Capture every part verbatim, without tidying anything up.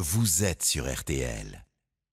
vous êtes sur R T L.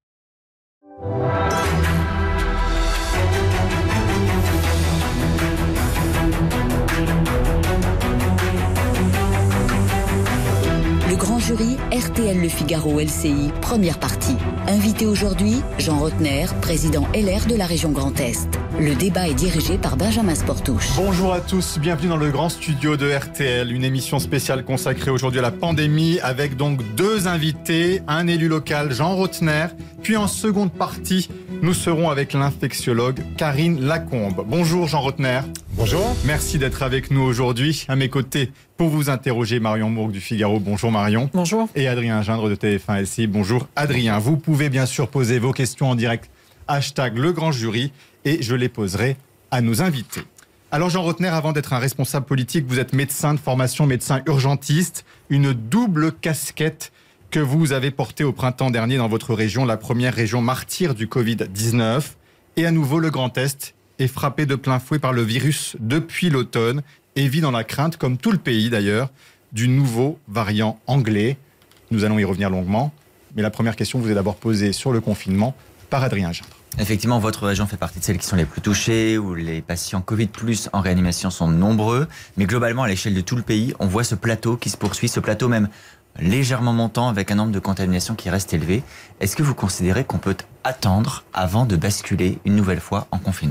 Le grand jury, R T L Le Figaro L C I, première partie. Invité aujourd'hui, Jean Rottner, président L R de la région Grand Est. Le débat est dirigé par Benjamin Sportouche. Bonjour à tous, bienvenue dans le grand studio de R T L, une émission spéciale consacrée aujourd'hui à la pandémie avec donc deux invités, un élu local, Jean Rottner, puis en seconde partie, nous serons avec l'infectiologue Karine Lacombe. Bonjour Jean Rottner. Bonjour. Merci d'être avec nous aujourd'hui. À mes côtés, pour vous interroger, Marion Mourgue du Figaro. Bonjour Marion. Bonjour. Et Adrien Gindre de T F un L C I. Bonjour Adrien. Vous pouvez bien sûr poser vos questions en direct. Hashtag le grand jury et je les poserai à nos invités. Alors Jean Rottner, avant d'être un responsable politique, vous êtes médecin de formation, médecin urgentiste, une double casquette que vous avez portée au printemps dernier dans votre région, la première région martyre du covid dix-neuf. Et à nouveau, le Grand Est est frappé de plein fouet par le virus depuis l'automne et vit dans la crainte, comme tout le pays d'ailleurs, du nouveau variant anglais. Nous allons y revenir longuement, mais la première question vous est d'abord posée sur le confinement par Adrien Gindre. Effectivement, votre région fait partie de celles qui sont les plus touchées, où les patients Covid plus en réanimation sont nombreux. Mais globalement, à l'échelle de tout le pays, on voit ce plateau qui se poursuit, ce plateau même légèrement montant avec un nombre de contaminations qui reste élevé. Est-ce que vous considérez qu'on peut attendre avant de basculer une nouvelle fois en confinement ?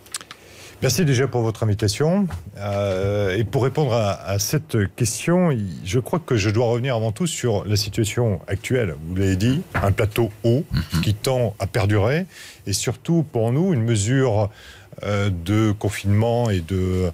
Merci déjà pour votre invitation. Euh, et pour répondre à, à cette question, je crois que je dois revenir avant tout sur la situation actuelle. Vous l'avez dit, un plateau haut mm-hmm. qui tend à perdurer. Et surtout, pour nous, une mesure euh, de confinement et de,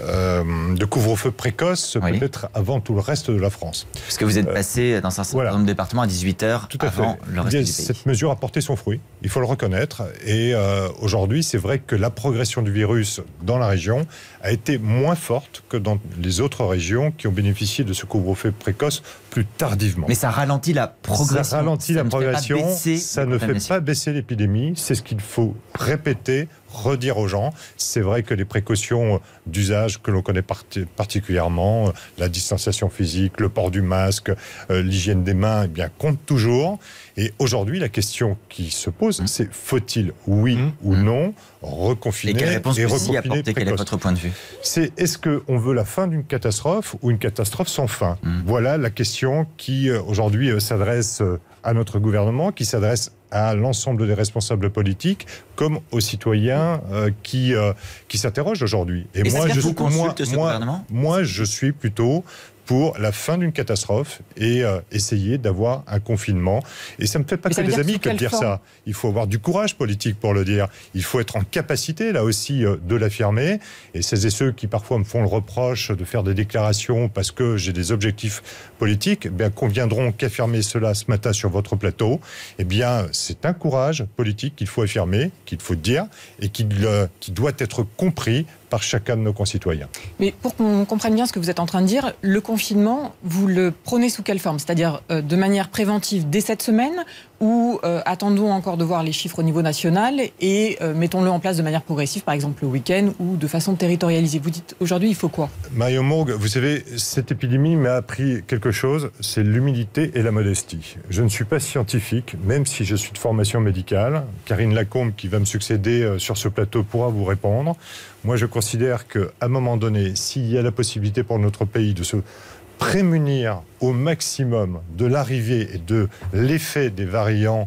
euh, de couvre-feu précoce, oui. peut-être avant tout le reste de la France. Parce que vous êtes passé dans un certain voilà. nombre de départements à dix-huit heures tout à avant fait. le reste du pays. Cette mesure a porté son fruit, il faut le reconnaître. Et euh, aujourd'hui, c'est vrai que la progression du virus dans la région a été moins forte que dans les autres régions qui ont bénéficié de ce couvre-feu précoce plus tardivement. Mais ça ralentit la progression. Ça ralentit ça la progression, ça ne fait pas baisser l'épidémie. C'est ce qu'il faut répéter, redire aux gens. C'est vrai que les précautions d'usage que l'on connaît part- particulièrement, la distanciation physique, le port du masque, euh, l'hygiène des mains, eh bien, comptent toujours. Et aujourd'hui, la question qui se pose, mmh. c'est faut-il, oui mmh. ou non, reconfiner et, quelle réponse et reconfiner apporter, précoce. Quel est votre point de vue ? C'est est-ce qu'on veut la fin d'une catastrophe ou une catastrophe sans fin ? mmh. Voilà la question qui, aujourd'hui, s'adresse à notre gouvernement, qui s'adresse à l'ensemble des responsables politiques, comme aux citoyens euh, qui, euh, qui s'interrogent aujourd'hui. Et, et moi, je, vous moi, ce moi, gouvernement moi, je suis plutôt pour la fin d'une catastrophe et euh, essayer d'avoir un confinement. Et ça ne me fait pas Mais que des amis que de dire forme ça. Il faut avoir du courage politique pour le dire. Il faut être en capacité, là aussi, euh, de l'affirmer. Et celles et ceux qui, parfois, me font le reproche de faire des déclarations parce que j'ai des objectifs politiques, eh bien, conviendront qu'affirmer cela ce matin sur votre plateau, eh bien, c'est un courage politique qu'il faut affirmer, qu'il faut dire, et qui, euh, qui doit être compris par chacun de nos concitoyens. Mais pour qu'on comprenne bien ce que vous êtes en train de dire, le confinement, vous le prenez sous quelle forme ? C'est-à-dire euh, de manière préventive dès cette semaine ou euh, attendons encore de voir les chiffres au niveau national et euh, mettons-le en place de manière progressive, par exemple le week-end ou de façon territorialisée ? Vous dites aujourd'hui, il faut quoi ? Marion Mourgue, vous savez, cette épidémie m'a appris quelque chose, c'est l'humilité et la modestie. Je ne suis pas scientifique, même si je suis de formation médicale. Karine Lacombe, qui va me succéder sur ce plateau, pourra vous répondre. Moi, je considère qu'à un moment donné, s'il y a la possibilité pour notre pays de se prémunir au maximum de l'arrivée et de l'effet des variants,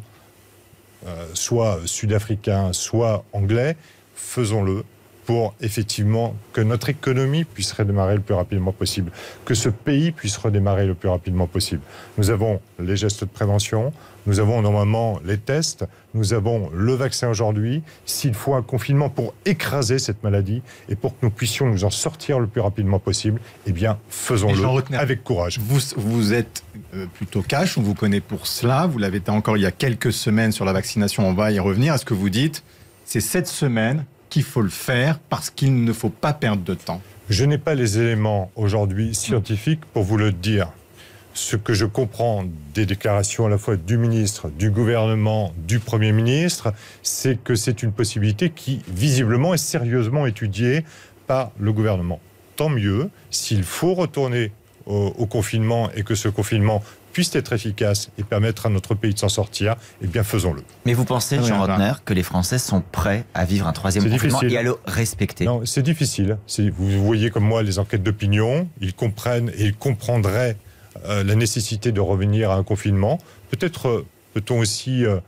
euh, soit sud-africains, soit anglais, faisons-le pour effectivement que notre économie puisse redémarrer le plus rapidement possible, que ce pays puisse redémarrer le plus rapidement possible. Nous avons les gestes de prévention, nous avons normalement les tests, nous avons le vaccin aujourd'hui. S'il faut un confinement pour écraser cette maladie et pour que nous puissions nous en sortir le plus rapidement possible, eh bien, faisons-le avec courage. Vous, vous êtes plutôt cash, on vous connaît pour cela, vous l'avez été encore il y a quelques semaines sur la vaccination, on va y revenir. Est-ce que vous dites, c'est cette semaine qu'il faut le faire parce qu'il ne faut pas perdre de temps ? Je n'ai pas les éléments aujourd'hui scientifiques pour vous le dire. Ce que je comprends des déclarations à la fois du ministre, du gouvernement, du Premier ministre, c'est que c'est une possibilité qui, visiblement, est sérieusement étudiée par le gouvernement. Tant mieux, s'il faut retourner au, au confinement et que ce confinement puisse être efficace et permettre à notre pays de s'en sortir, eh bien faisons-le. Mais vous pensez, Ah oui, Jean enfin. Rotner, que les Français sont prêts à vivre un troisième C'est confinement difficile. et à le respecter? Non, c'est difficile. C'est, vous voyez comme moi les enquêtes d'opinion, ils comprennent et ils comprendraient euh, la nécessité de revenir à un confinement. Peut-être euh, peut-on aussi euh,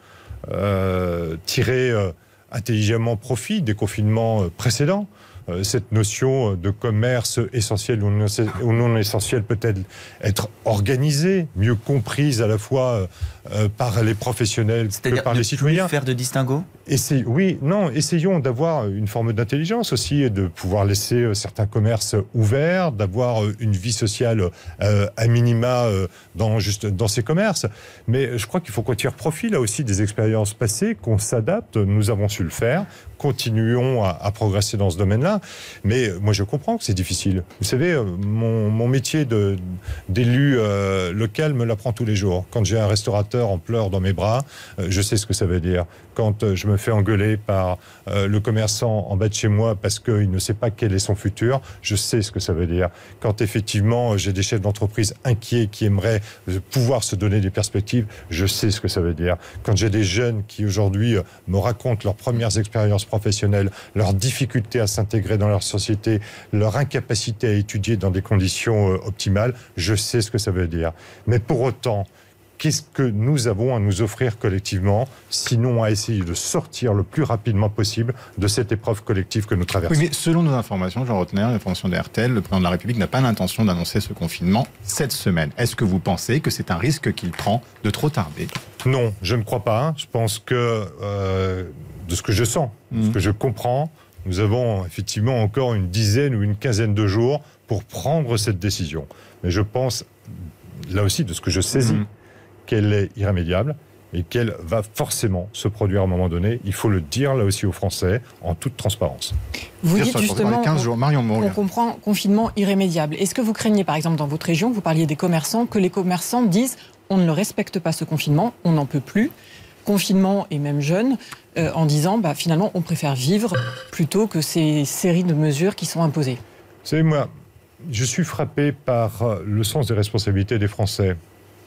euh, tirer euh, intelligemment profit des confinements euh, précédents. Euh, cette notion de commerce essentiel ou non, ou non essentiel peut-être être organisée, mieux comprise à la fois euh, par les professionnels que C'est-à-dire par ne les citoyens. plus faire de distinguo? Essay- oui, non, essayons d'avoir une forme d'intelligence aussi, et de pouvoir laisser euh, certains commerces ouverts, d'avoir euh, une vie sociale euh, à minima euh, dans, juste, dans ces commerces. Mais je crois qu'il faut qu'on tire profit là aussi des expériences passées, qu'on s'adapte, nous avons su le faire, continuons à, à progresser dans ce domaine-là. Mais euh, moi je comprends que c'est difficile. Vous savez, euh, mon, mon métier de, d'élu euh, local me l'apprend tous les jours. Quand j'ai un restaurateur en pleurs dans mes bras, euh, je sais ce que ça veut dire. Quand euh, je me fais engueuler par euh, le commerçant en bas de chez moi parce qu'il ne sait pas quel est son futur, je sais ce que ça veut dire. Quand effectivement j'ai des chefs d'entreprise inquiets qui aimeraient euh, pouvoir se donner des perspectives, je sais ce que ça veut dire. Quand j'ai des jeunes qui aujourd'hui euh, me racontent leurs premières expériences professionnelles, leurs difficultés à s'intégrer dans leur société, leur incapacité à étudier dans des conditions euh, optimales, je sais ce que ça veut dire. Mais pour autant, qu'est-ce que nous avons à nous offrir collectivement, sinon à essayer de sortir le plus rapidement possible de cette épreuve collective que nous traversons? Oui, mais selon nos informations, Jean Rotner, l'information de R T L, le président de la République n'a pas l'intention d'annoncer ce confinement cette semaine. Est-ce que vous pensez que c'est un risque qu'il prend de trop tarder? Non, je ne crois pas. Je pense que, euh, de ce que je sens, de ce que je comprends, nous avons effectivement encore une dizaine ou une quinzaine de jours pour prendre cette décision. Mais je pense, là aussi, de ce que je saisis, mmh. qu'elle est irrémédiable et qu'elle va forcément se produire à un moment donné. Il faut le dire là aussi aux Français en toute transparence. Vous Dire dites ça, justement quinze jours. Marion Mourgue. on comprend confinement irrémédiable. Est-ce que vous craignez par exemple dans votre région, vous parliez des commerçants, que les commerçants disent on ne le respecte pas ce confinement, on n'en peut plus, confinement et même jeunes, euh, en disant bah, finalement on préfère vivre plutôt que ces séries de mesures qui sont imposées? Vous savez, moi, je suis frappé par le sens des responsabilités des Français.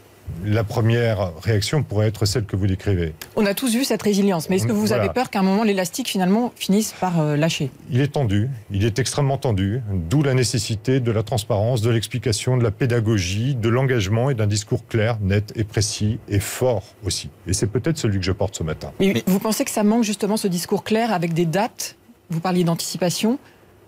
La première réaction pourrait être celle que vous décrivez. On a tous vu cette résilience, mais est-ce que vous Voilà. avez peur qu'à un moment l'élastique finalement finisse par euh, lâcher? Il est tendu, il est extrêmement tendu, d'où la nécessité de la transparence, de l'explication, de la pédagogie, de l'engagement et d'un discours clair, net et précis et fort aussi. Et c'est peut-être celui que je porte ce matin. Mais, Mais- vous pensez que ça manque justement ce discours clair avec des dates? Vous parliez d'anticipation.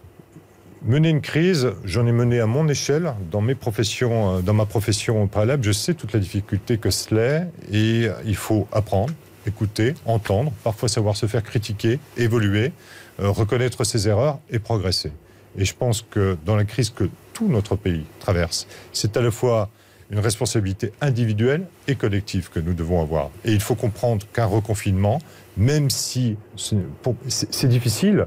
Mener une crise, j'en ai mené à mon échelle, dans, mes professions, euh, dans ma profession préalable, je sais toute la difficulté que cela est, et il faut apprendre, écouter, entendre, parfois savoir se faire critiquer, évoluer, euh, reconnaître ses erreurs et progresser. Et je pense que dans la crise que tout notre pays traverse, c'est à la fois une responsabilité individuelle et collective que nous devons avoir. Et il faut comprendre qu'un reconfinement, même si c'est, pour, c'est, c'est difficile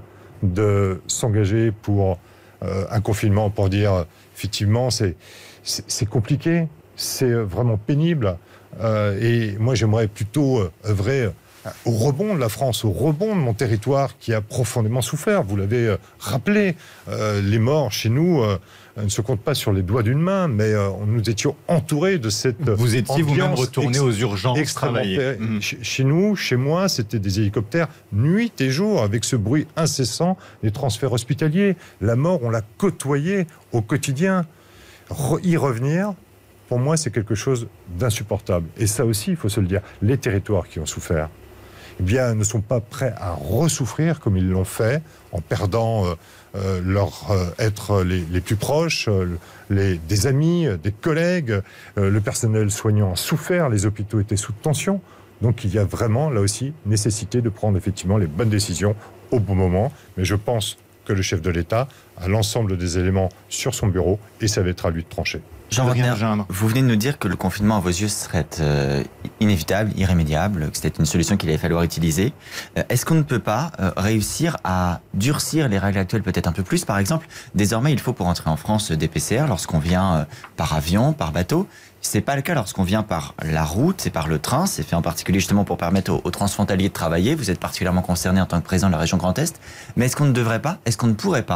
de s'engager pour euh, un confinement, pour dire euh, effectivement c'est, c'est, c'est compliqué, c'est vraiment pénible. Euh, et moi j'aimerais plutôt euh, œuvrer au rebond de la France, au rebond de mon territoire qui a profondément souffert. Vous l'avez euh, rappelé, euh, les morts chez nous euh, ne se comptent pas sur les doigts d'une main, mais euh, nous étions entourés de cette Vous étiez vous-même ambiance retourné ex- aux urgences extrêmement travailler. pé- Mmh. Chez, chez nous, chez moi, c'était des hélicoptères nuit et jour, avec ce bruit incessant des transferts hospitaliers. La mort, on l'a côtoyée au quotidien. Re- y revenir, pour moi, c'est quelque chose d'insupportable. Et ça aussi, il faut se le dire, les territoires qui ont souffert, eh bien, ne sont pas prêts à ressouffrir comme ils l'ont fait, en perdant euh, euh, leur euh, être les, les plus proches, euh, les, des amis, euh, des collègues. Euh, le personnel soignant a souffert, les hôpitaux étaient sous tension. Donc il y a vraiment, là aussi, nécessité de prendre effectivement les bonnes décisions au bon moment. Mais je pense que le chef de l'État a l'ensemble des éléments sur son bureau et ça va être à lui de trancher. Jean Adrien Rotner, Gindre. vous venez de nous dire que le confinement à vos yeux serait euh, inévitable, irrémédiable, que c'était une solution qu'il allait falloir utiliser. Euh, est-ce qu'on ne peut pas euh, réussir à durcir les règles actuelles peut-être un peu plus? Par exemple, désormais, il faut pour entrer en France des P C R lorsqu'on vient euh, par avion, par bateau. C'est pas le cas lorsqu'on vient par la route et par le train. C'est fait en particulier justement pour permettre aux, aux transfrontaliers de travailler. Vous êtes particulièrement concerné en tant que président de la région Grand Est. Mais est-ce qu'on ne devrait pas, est-ce qu'on ne pourrait pas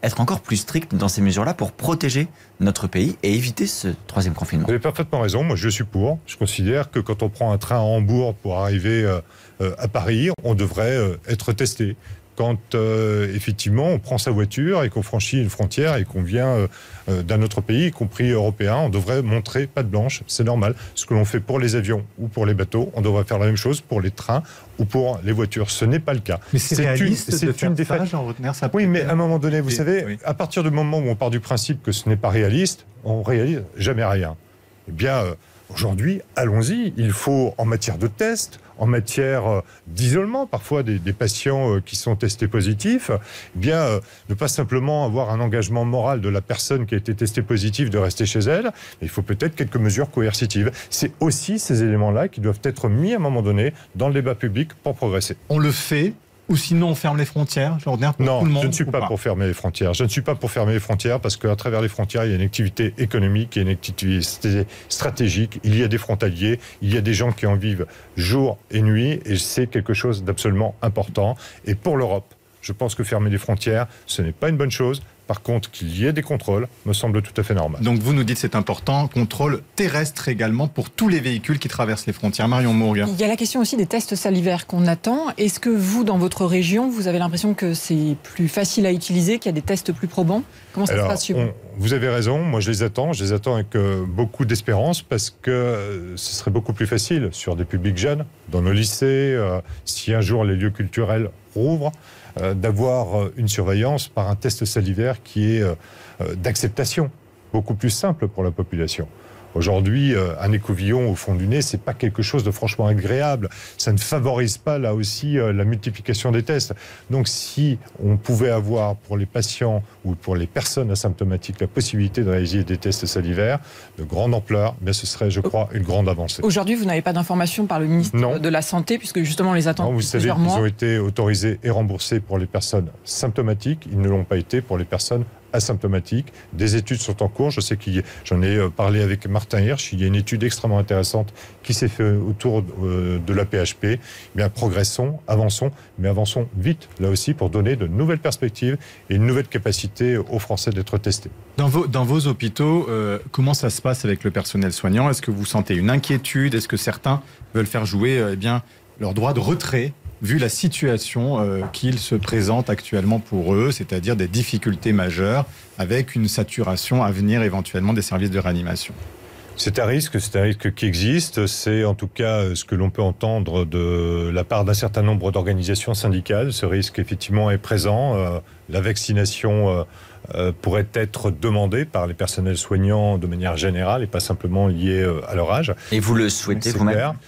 être encore plus strict dans ces mesures-là pour protéger notre pays et éviter ce troisième confinement. Vous avez parfaitement raison, moi je suis pour. Je considère que quand on prend un train à Hambourg pour arriver euh, euh, à Paris, on devrait euh, être testé. Quand euh, effectivement on prend sa voiture et qu'on franchit une frontière et qu'on vient euh, euh, d'un autre pays, y compris européen, on devrait montrer patte blanche, c'est normal. Ce que l'on fait pour les avions ou pour les bateaux, on devrait faire la même chose pour les trains ou pour les voitures. Ce n'est pas le cas. Mais c'est, c'est réaliste une, de c'est faire une ça, Jean Rotner, ça Oui, mais à un moment donné, vous et, savez, oui. à partir du moment où on part du principe que ce n'est pas réaliste, on réalise jamais rien. Eh bien, euh, aujourd'hui, allons-y. Il faut, en matière de tests, en matière euh, d'isolement, parfois des, des patients euh, qui sont testés positifs, eh bien, euh, ne pas simplement avoir un engagement moral de la personne qui a été testée positive de rester chez elle, mais il faut peut-être quelques mesures coercitives. C'est aussi ces éléments-là qui doivent être mis à un moment donné dans le débat public pour progresser. On le fait, ou sinon on ferme les frontières, Jean Rotner, pour non, tout le monde, je ne suis pas, pas pour fermer les frontières. Je ne suis pas pour fermer les frontières parce qu'à travers les frontières, il y a une activité économique, il y a une activité stratégique, il y a des frontaliers, il y a des gens qui en vivent jour et nuit, et c'est quelque chose d'absolument important. Et pour l'Europe, je pense que fermer les frontières, ce n'est pas une bonne chose. Par contre, qu'il y ait des contrôles me semble tout à fait normal. Donc vous nous dites c'est important, contrôle terrestre également pour tous les véhicules qui traversent les frontières. Marion Mourgue. Il y a la question aussi des tests salivaires qu'on attend. Est-ce que vous, dans votre région, vous avez l'impression que c'est plus facile à utiliser, qu'il y a des tests plus probants ? Comment ça Alors, se passe chez vous ? on, Vous avez raison, moi je les attends. Je les attends avec euh, beaucoup d'espérance parce que euh, ce serait beaucoup plus facile sur des publics jeunes, dans nos lycées, euh, si un jour les lieux culturels rouvrent, euh, d'avoir une surveillance par un test salivaire qui est euh, d'acceptation, beaucoup plus simple pour la population. Aujourd'hui, euh, un écouvillon au fond du nez, c'est pas quelque chose de franchement agréable. Ça ne favorise pas, là aussi, euh, la multiplication des tests. Donc, si on pouvait avoir pour les patients ou pour les personnes asymptomatiques la possibilité de réaliser des tests salivaires de grande ampleur, bien, ce serait, je crois, une grande avancée. Aujourd'hui, vous n'avez pas d'informations par le ministre non. de la Santé, puisque justement, on les attend non, vous depuis savez plusieurs qu'ils mois. ont été autorisés et remboursés pour les personnes symptomatiques. Ils ne l'ont pas été pour les personnes asymptomatiques. Des études sont en cours. Je sais qu'il y a, j'en ai parlé avec Martin Hirsch. Il y a une étude extrêmement intéressante qui s'est faite autour de l'A P H P. Eh bien, progressons, avançons, mais avançons vite, là aussi, pour donner de nouvelles perspectives et une nouvelle capacité aux Français d'être testés. Dans vos, dans vos hôpitaux, euh, comment ça se passe avec le personnel soignant ? Est-ce que vous sentez une inquiétude ? Est-ce que certains veulent faire jouer euh, eh bien, leur droit de retrait vu la situation euh, qu'il se présente actuellement pour eux, c'est-à-dire des difficultés majeures avec une saturation à venir éventuellement des services de réanimation? C'est un risque, c'est un risque qui existe. C'est en tout cas ce que l'on peut entendre de la part d'un certain nombre d'organisations syndicales. Ce risque, effectivement, est présent. Euh, la vaccination euh, euh, pourrait être demandée par les personnels soignants de manière générale et pas simplement liée euh, à leur âge. Et vous le souhaitez c'est vous-même ? clair.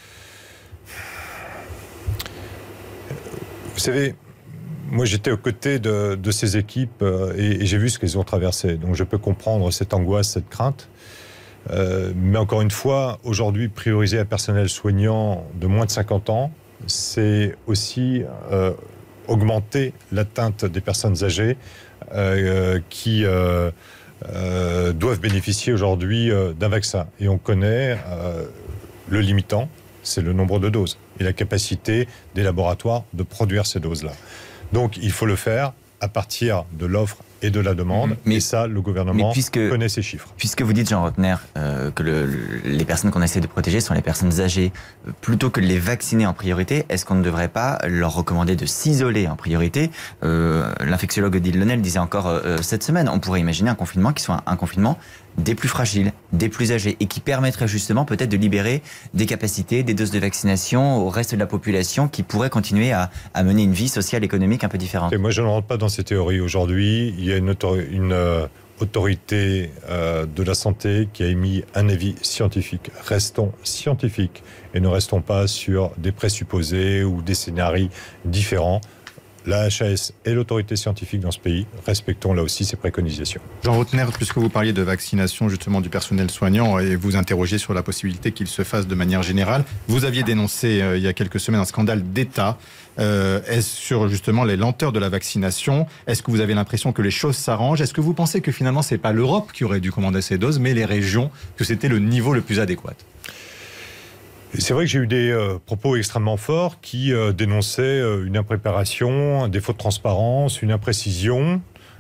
Vous savez, moi j'étais aux côtés de, de ces équipes euh, et, et j'ai vu ce qu'elles ont traversé. Donc je peux comprendre cette angoisse, cette crainte. Euh, mais encore une fois, aujourd'hui, prioriser un personnel soignant de moins de cinquante ans, c'est aussi euh, augmenter l'atteinte des personnes âgées euh, qui euh, euh, doivent bénéficier aujourd'hui euh, d'un vaccin. Et on connaît euh, le limitant, c'est le nombre de doses et la capacité des laboratoires de produire ces doses-là. Donc il faut le faire à partir de l'offre et de la demande. Mais, et ça, le gouvernement puisque, connaît ces chiffres. Puisque vous dites, Jean Rotner, euh, que le, le, les personnes qu'on essaie de protéger sont les personnes âgées, euh, plutôt que de les vacciner en priorité, est-ce qu'on ne devrait pas leur recommander de s'isoler en priorité ? euh, L'infectiologue Odile Lenel disait encore euh, cette semaine, on pourrait imaginer un confinement qui soit un, un confinement des plus fragiles, des plus âgés, et qui permettrait justement peut-être de libérer des capacités, des doses de vaccination au reste de la population qui pourrait continuer à, à mener une vie sociale, économique un peu différente. Et moi, je ne rentre pas dans ces théories aujourd'hui. Il y a une, autori- une euh, autorité euh, de la santé qui a émis un avis scientifique. Restons scientifiques et ne restons pas sur des présupposés ou des scénarios différents. La H A S est l'autorité scientifique dans ce pays. Respectons là aussi ses préconisations. Jean Rotner, puisque vous parliez de vaccination justement du personnel soignant et vous interrogez sur la possibilité qu'il se fasse de manière générale, vous aviez dénoncé euh, il y a quelques semaines un scandale d'État euh, est-ce sur justement les lenteurs de la vaccination. Est-ce que vous avez l'impression que les choses s'arrangent ? Est-ce que vous pensez que finalement c'est pas l'Europe qui aurait dû commander ces doses, mais les régions, que c'était le niveau le plus adéquat ? C'est vrai que j'ai eu des euh, propos extrêmement forts qui euh, dénonçaient euh, une impréparation, un défaut de transparence, une imprécision.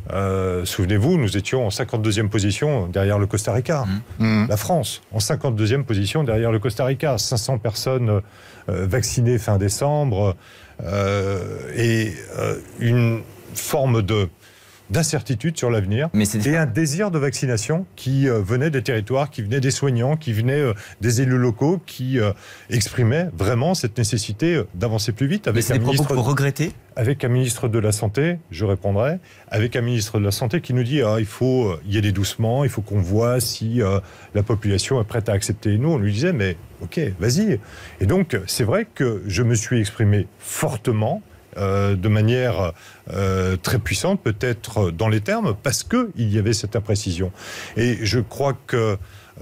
Euh, souvenez-vous, nous étions en cinquante-deuxième position derrière le Costa Rica. Mmh. La France, en cinquante-deuxième position derrière le Costa Rica. cinq cents personnes euh, vaccinées fin décembre euh, et euh, une forme de... d'incertitude sur l'avenir et un désir de vaccination qui euh, venait des territoires, qui venait des soignants, qui venait euh, des élus locaux, qui euh, exprimaient vraiment cette nécessité euh, d'avancer plus vite. Avec Mais c'est des propos que vous regrettez ? Avec un ministre de la Santé, je répondrai, avec un ministre de la Santé qui nous dit ah, il faut euh, y aller doucement, il faut qu'on voit si euh, la population est prête à accepter. Et nous, on lui disait mais ok, vas-y. Et donc, c'est vrai que je me suis exprimé fortement, Euh, de manière euh, très puissante, peut-être dans les termes, parce qu'il y avait cette imprécision. Et je crois que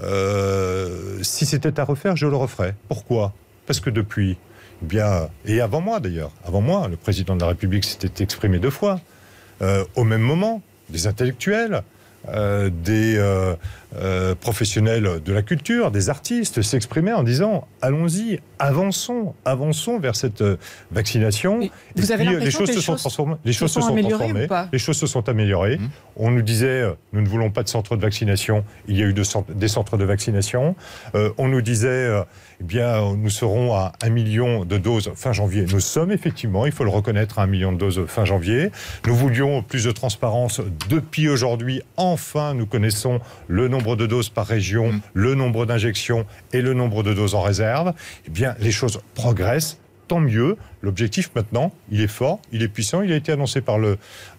euh, si c'était à refaire, je le referais. Pourquoi ? Parce que depuis, eh bien, et avant moi d'ailleurs, avant moi, le président de la République s'était exprimé deux fois, euh, au même moment, des intellectuels, Euh, des euh, euh, professionnels de la culture, des artistes s'exprimaient en disant allons-y, avançons, avançons vers cette euh, vaccination. Et vous et avez puis, l'impression les choses que les se sont choses transformées. Les choses se sont transformées. Les choses se sont améliorées. Mmh. On nous disait euh, nous ne voulons pas de centres de vaccination. Il y a eu de cent- des centres de vaccination. Euh, on nous disait euh, eh bien nous serons à un million de doses fin janvier. Nous sommes effectivement, il faut le reconnaître, à un million de doses fin janvier. Nous voulions plus de transparence. Depuis aujourd'hui, enfin, nous connaissons le nombre de doses par région, mmh. le nombre d'injections et le nombre de doses en réserve. Eh bien, les choses progressent. Tant mieux. L'objectif maintenant, il est fort, il est puissant. Il a été annoncé par le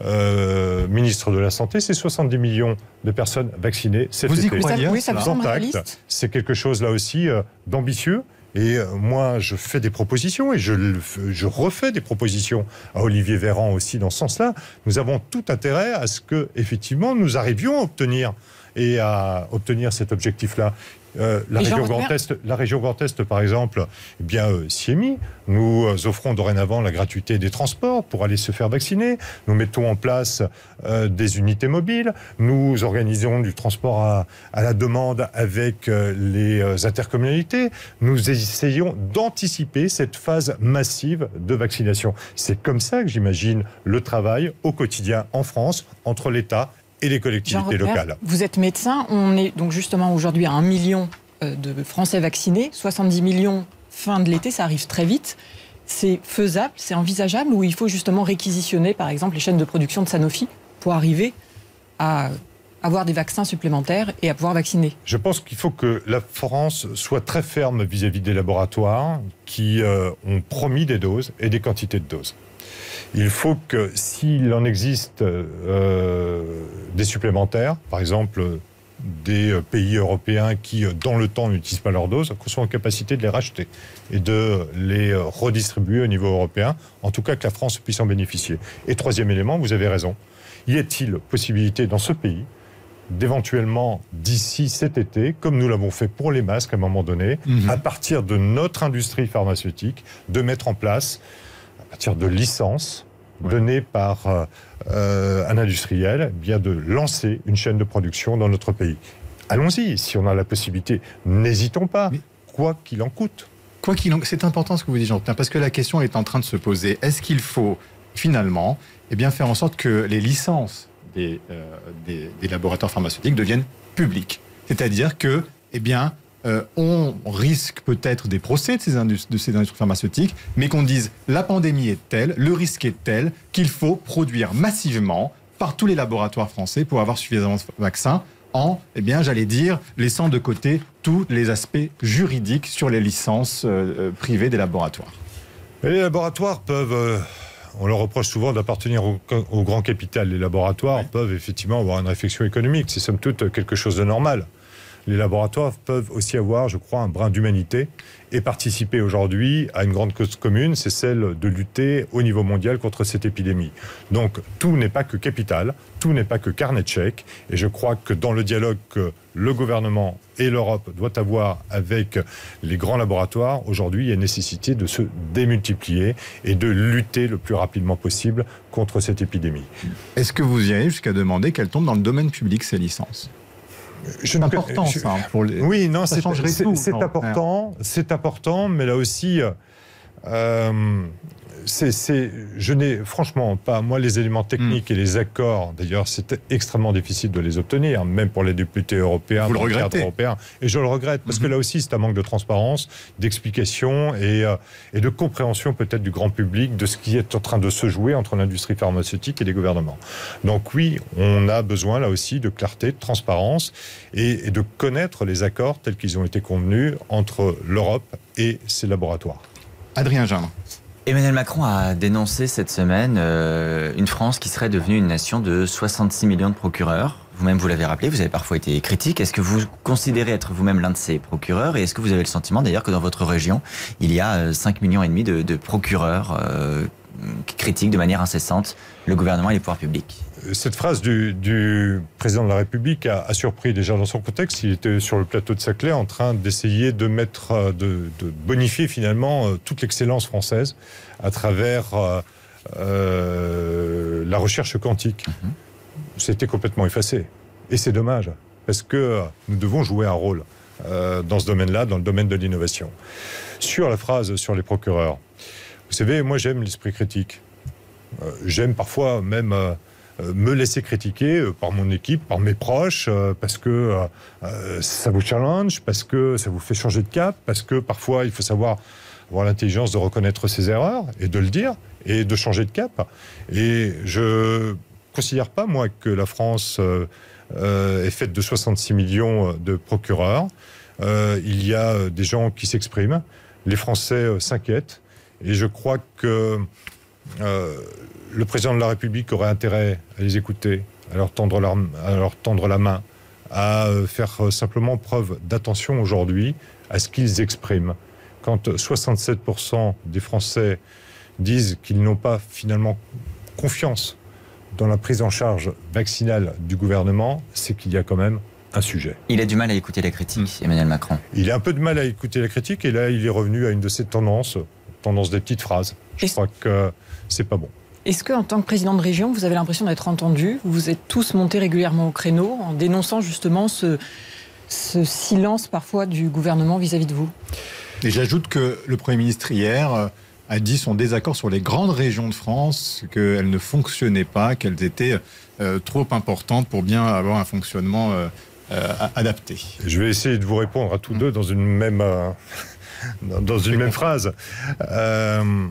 euh, ministre de la Santé. C'est soixante-dix millions de personnes vaccinées cet Vous y été. croyez ? Oui, ça vous semble réaliste ? C'est quelque chose là aussi euh, d'ambitieux. Et euh, moi, je fais des propositions et je, je refais des propositions à Olivier Véran aussi dans ce sens-là. Nous avons tout intérêt à ce que, effectivement, nous arrivions à obtenir et à obtenir cet objectif-là. Euh, la, région Grand Est, la région Grand Est, par exemple, eh bien, euh, s'y est mis. Nous euh, offrons dorénavant la gratuité des transports pour aller se faire vacciner. Nous mettons en place euh, des unités mobiles. Nous organisons du transport à, à la demande avec euh, les euh, intercommunalités. Nous essayons d'anticiper cette phase massive de vaccination. C'est comme ça que j'imagine le travail au quotidien en France, entre l'État et les collectivités locales. Vous êtes médecin, on est donc justement aujourd'hui à un million de Français vaccinés, soixante-dix millions fin de l'été, ça arrive très vite. C'est faisable, c'est envisageable, ou il faut justement réquisitionner par exemple les chaînes de production de Sanofi pour arriver à avoir des vaccins supplémentaires et à pouvoir vacciner? Je pense qu'il faut que la France soit très ferme vis-à-vis des laboratoires qui euh, ont promis des doses et des quantités de doses. Il faut que, s'il en existe euh, des supplémentaires, par exemple des pays européens qui, dans le temps, n'utilisent pas leurs doses, qu'on soit en capacité de les racheter et de les redistribuer au niveau européen, en tout cas que la France puisse en bénéficier. Et troisième élément, vous avez raison, y a-t-il possibilité dans ce pays d'éventuellement, d'ici cet été, comme nous l'avons fait pour les masques à un moment donné, mmh. à partir de notre industrie pharmaceutique, de mettre en place, à partir de licences ouais. données par euh, un industriel, bien de lancer une chaîne de production dans notre pays. Allons-y, si on a la possibilité, n'hésitons pas, Mais... quoi qu'il en coûte. Quoi qu'il en... C'est important ce que vous dites, Jean-Pierre, parce que la question est en train de se poser. Est-ce qu'il faut, finalement, eh bien, faire en sorte que les licences Des, euh, des, des laboratoires pharmaceutiques deviennent publics. C'est-à-dire que, eh bien, euh, on risque peut-être des procès de ces, industries, de ces industries pharmaceutiques, mais qu'on dise la pandémie est telle, le risque est tel qu'il faut produire massivement par tous les laboratoires français pour avoir suffisamment de vaccins en, eh bien, j'allais dire, laissant de côté tous les aspects juridiques sur les licences euh, privées des laboratoires. Et les laboratoires peuvent... Euh... On leur reproche souvent d'appartenir au, au grand capital. Les laboratoires oui. peuvent effectivement avoir une réflexion économique. C'est somme toute quelque chose de normal. Les laboratoires peuvent aussi avoir, je crois, un brin d'humanité et participer aujourd'hui à une grande cause commune, c'est celle de lutter au niveau mondial contre cette épidémie. Donc tout n'est pas que capital, tout n'est pas que carnet de chèques. Et je crois que dans le dialogue que le gouvernement et l'Europe doivent avoir avec les grands laboratoires, aujourd'hui, il y a nécessité de se démultiplier et de lutter le plus rapidement possible contre cette épidémie. Est-ce que vous irez jusqu'à demander qu'elles tombent dans le domaine public, ces licences ? C'est important, ça. Pour les... Oui, non, ça c'est, changerait c'est, tout. c'est non, important, c'est important, mais là aussi, Euh, c'est, c'est, je n'ai franchement pas, moi, les éléments techniques mmh. et les accords, d'ailleurs, c'est extrêmement difficile de les obtenir, même pour les députés européens, Vous le dans le cadre regrettez. européen. Et je le regrette, parce mmh. que là aussi, c'est un manque de transparence, d'explication et, euh, et de compréhension peut-être du grand public de ce qui est en train de se jouer entre l'industrie pharmaceutique et les gouvernements. Donc oui, on a besoin là aussi de clarté, de transparence et, et de connaître les accords tels qu'ils ont été convenus entre l'Europe et ses laboratoires. Adrien Gindre. Emmanuel Macron a dénoncé cette semaine euh, une France qui serait devenue une nation de soixante-six millions de procureurs. Vous-même, vous l'avez rappelé, vous avez parfois été critique. Est-ce que vous considérez être vous-même l'un de ces procureurs ? Et est-ce que vous avez le sentiment d'ailleurs que dans votre région, il y a cinq millions et demi de, de procureurs euh, qui critiquent de manière incessante le gouvernement et les pouvoirs publics ? Cette phrase du, du président de la République a, a surpris déjà dans son contexte. Il était sur le plateau de Saclay en train d'essayer de mettre, de, de bonifier finalement toute l'excellence française à travers euh, euh, la recherche quantique. Mm-hmm. C'était complètement effacé. Et c'est dommage, parce que nous devons jouer un rôle euh, dans ce domaine-là, dans le domaine de l'innovation. Sur la phrase sur les procureurs, vous savez, moi j'aime l'esprit critique. Euh, j'aime parfois même... Euh, me laisser critiquer par mon équipe, par mes proches, parce que euh, ça vous challenge, parce que ça vous fait changer de cap, parce que parfois il faut savoir avoir l'intelligence de reconnaître ses erreurs et de le dire et de changer de cap. Et je considère pas, moi, que la France euh, est faite de soixante-six millions de procureurs. Euh, il y a des gens qui s'expriment, les Français s'inquiètent, et je crois que euh, le président de la République aurait intérêt à les écouter, à leur tendre la, à leur tendre la main, à faire simplement preuve d'attention aujourd'hui à ce qu'ils expriment. Quand soixante-sept pour cent des Français disent qu'ils n'ont pas finalement confiance dans la prise en charge vaccinale du gouvernement, c'est qu'il y a quand même un sujet. Il a du mal à écouter la critique, mmh. Emmanuel Macron. Il a un peu de mal à écouter la critique, et là, il est revenu à une de ses tendances, tendance des petites phrases. Je crois que c'est pas bon. Est-ce qu'en tant que président de région, vous avez l'impression d'être entendu ? Vous êtes tous montés régulièrement au créneau en dénonçant justement ce, ce silence parfois du gouvernement vis-à-vis de vous ? Et j'ajoute que le Premier ministre hier a dit son désaccord sur les grandes régions de France, qu'elles ne fonctionnaient pas, qu'elles étaient euh, trop importantes pour bien avoir un fonctionnement euh, euh, adapté. Je vais essayer de vous répondre à tous mmh. deux dans une même, euh, dans une même phrase. Euh,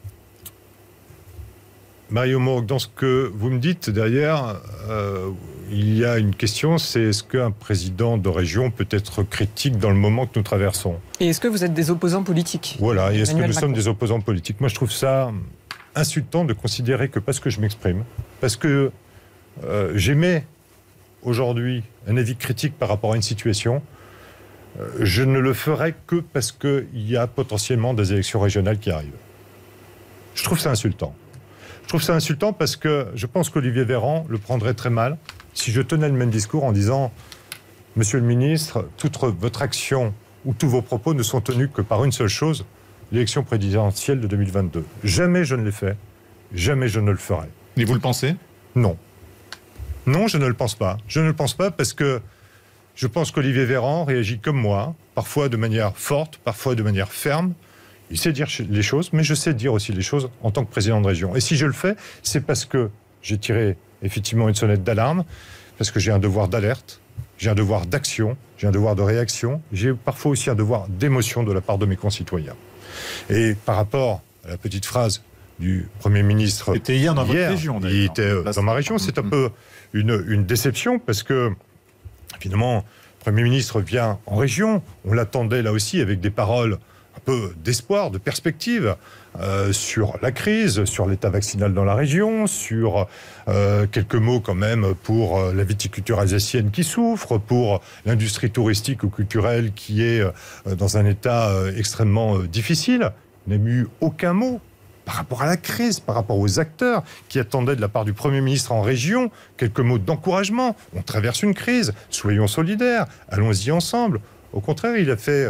Mario Morgue, dans ce que vous me dites derrière, euh, il y a une question, c'est est-ce qu'un président de région peut être critique dans le moment que nous traversons ? Et est-ce que vous êtes des opposants politiques ? Voilà, et est-ce Emmanuel que nous Macron. sommes des opposants politiques ? Moi, je trouve ça insultant de considérer que parce que je m'exprime, parce que euh, j'émets aujourd'hui un avis critique par rapport à une situation, euh, je ne le ferai que parce qu'il y a potentiellement des élections régionales qui arrivent. Je trouve ça insultant. Je trouve ça insultant parce que je pense qu'Olivier Véran le prendrait très mal si je tenais le même discours en disant « Monsieur le ministre, toute votre action ou tous vos propos ne sont tenus que par une seule chose, l'élection présidentielle de deux mille vingt-deux. » Jamais je ne l'ai fait, jamais je ne le ferai. Et vous le pensez ? Non. Non, je ne le pense pas. Je ne le pense pas parce que je pense qu'Olivier Véran réagit comme moi, parfois de manière forte, parfois de manière ferme. Il sait dire les choses, mais je sais dire aussi les choses en tant que président de région. Et si je le fais, c'est parce que j'ai tiré effectivement une sonnette d'alarme, parce que j'ai un devoir d'alerte, j'ai un devoir d'action, j'ai un devoir de réaction, j'ai parfois aussi un devoir d'émotion de la part de mes concitoyens. Et par rapport à la petite phrase du Premier ministre... C'était hier dans votre région, d'ailleurs. Il était dans ma région, c'est un peu une, une déception, parce que, finalement, le Premier ministre vient en région, on l'attendait là aussi avec des paroles un peu d'espoir, de perspective euh, sur la crise, sur l'état vaccinal dans la région, sur euh, quelques mots quand même pour euh, la viticulture alsacienne qui souffre, pour l'industrie touristique ou culturelle qui est euh, dans un état euh, extrêmement euh, difficile. Il n'a eu aucun mot par rapport à la crise, par rapport aux acteurs qui attendaient de la part du Premier ministre en région quelques mots d'encouragement. On traverse une crise, soyons solidaires, allons-y ensemble. Au contraire, il a fait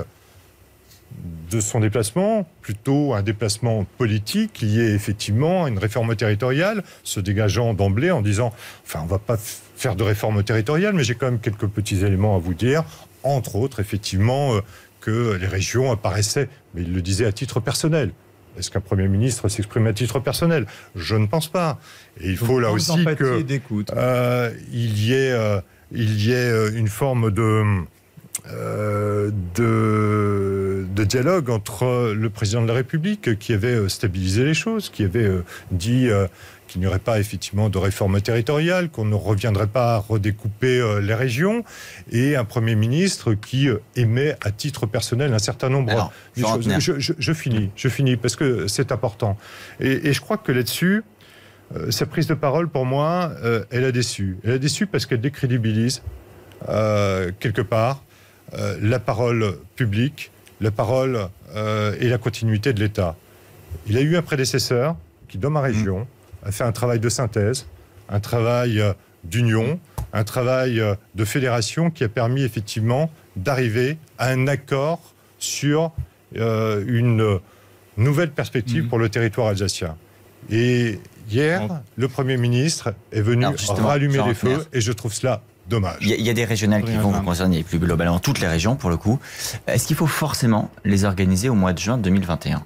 de son déplacement plutôt un déplacement politique lié effectivement à une réforme territoriale, se dégageant d'emblée en disant enfin on va pas f- faire de réforme territoriale, mais j'ai quand même quelques petits éléments à vous dire, entre autres effectivement euh, que les régions apparaissaient, mais il le disait à titre personnel, Est-ce qu'un Premier ministre s'exprime à titre personnel? Je ne pense pas. Et il faut là aussi qu'il euh, y ait, euh, il y ait une forme de, euh, de, de dialogue entre le président de la République qui avait stabilisé les choses, qui avait euh, dit euh, qu'il n'y aurait pas effectivement de réforme territoriale, qu'on ne reviendrait pas à redécouper euh, les régions, et un Premier ministre qui euh, émet à titre personnel un certain nombre Alors, de choses. Je, je, je finis, je finis, parce que c'est important. Et, et je crois que là-dessus, euh, sa prise de parole, pour moi, euh, elle a déçu. Elle a déçu parce qu'elle décrédibilise, euh, quelque part, euh, la parole publique, la parole euh, et la continuité de l'État. Il a eu un prédécesseur qui, dans ma région, mmh. a fait un travail de synthèse, un travail d'union, un travail de fédération qui a permis effectivement d'arriver à un accord sur euh, une nouvelle perspective mmh. pour le territoire alsacien. Et hier, bon. le Premier ministre est venu rallumer les feux, et je trouve cela dommage. Il y, y a des régionales qui vont vous concerner, plus globalement toutes les régions pour le coup. Est-ce qu'il faut forcément les organiser au mois de juin deux mille vingt et un ?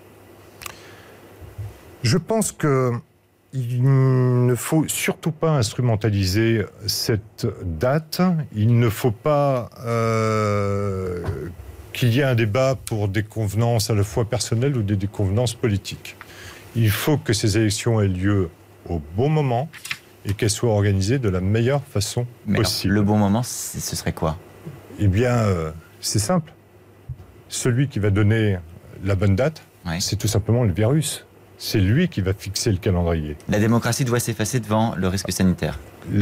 Je pense que il ne faut surtout pas instrumentaliser cette date. Il ne faut pas euh, qu'il y ait un débat pour des convenances à la fois personnelles ou des déconvenances politiques. Il faut que ces élections aient lieu au bon moment et qu'elles soient organisées de la meilleure façon Mais possible. Alors, le bon moment, ce serait quoi ? Eh bien, euh, c'est simple. Celui qui va donner la bonne date, ouais. c'est tout simplement le virus. C'est lui qui va fixer le calendrier. La démocratie doit s'effacer devant le risque sanitaire.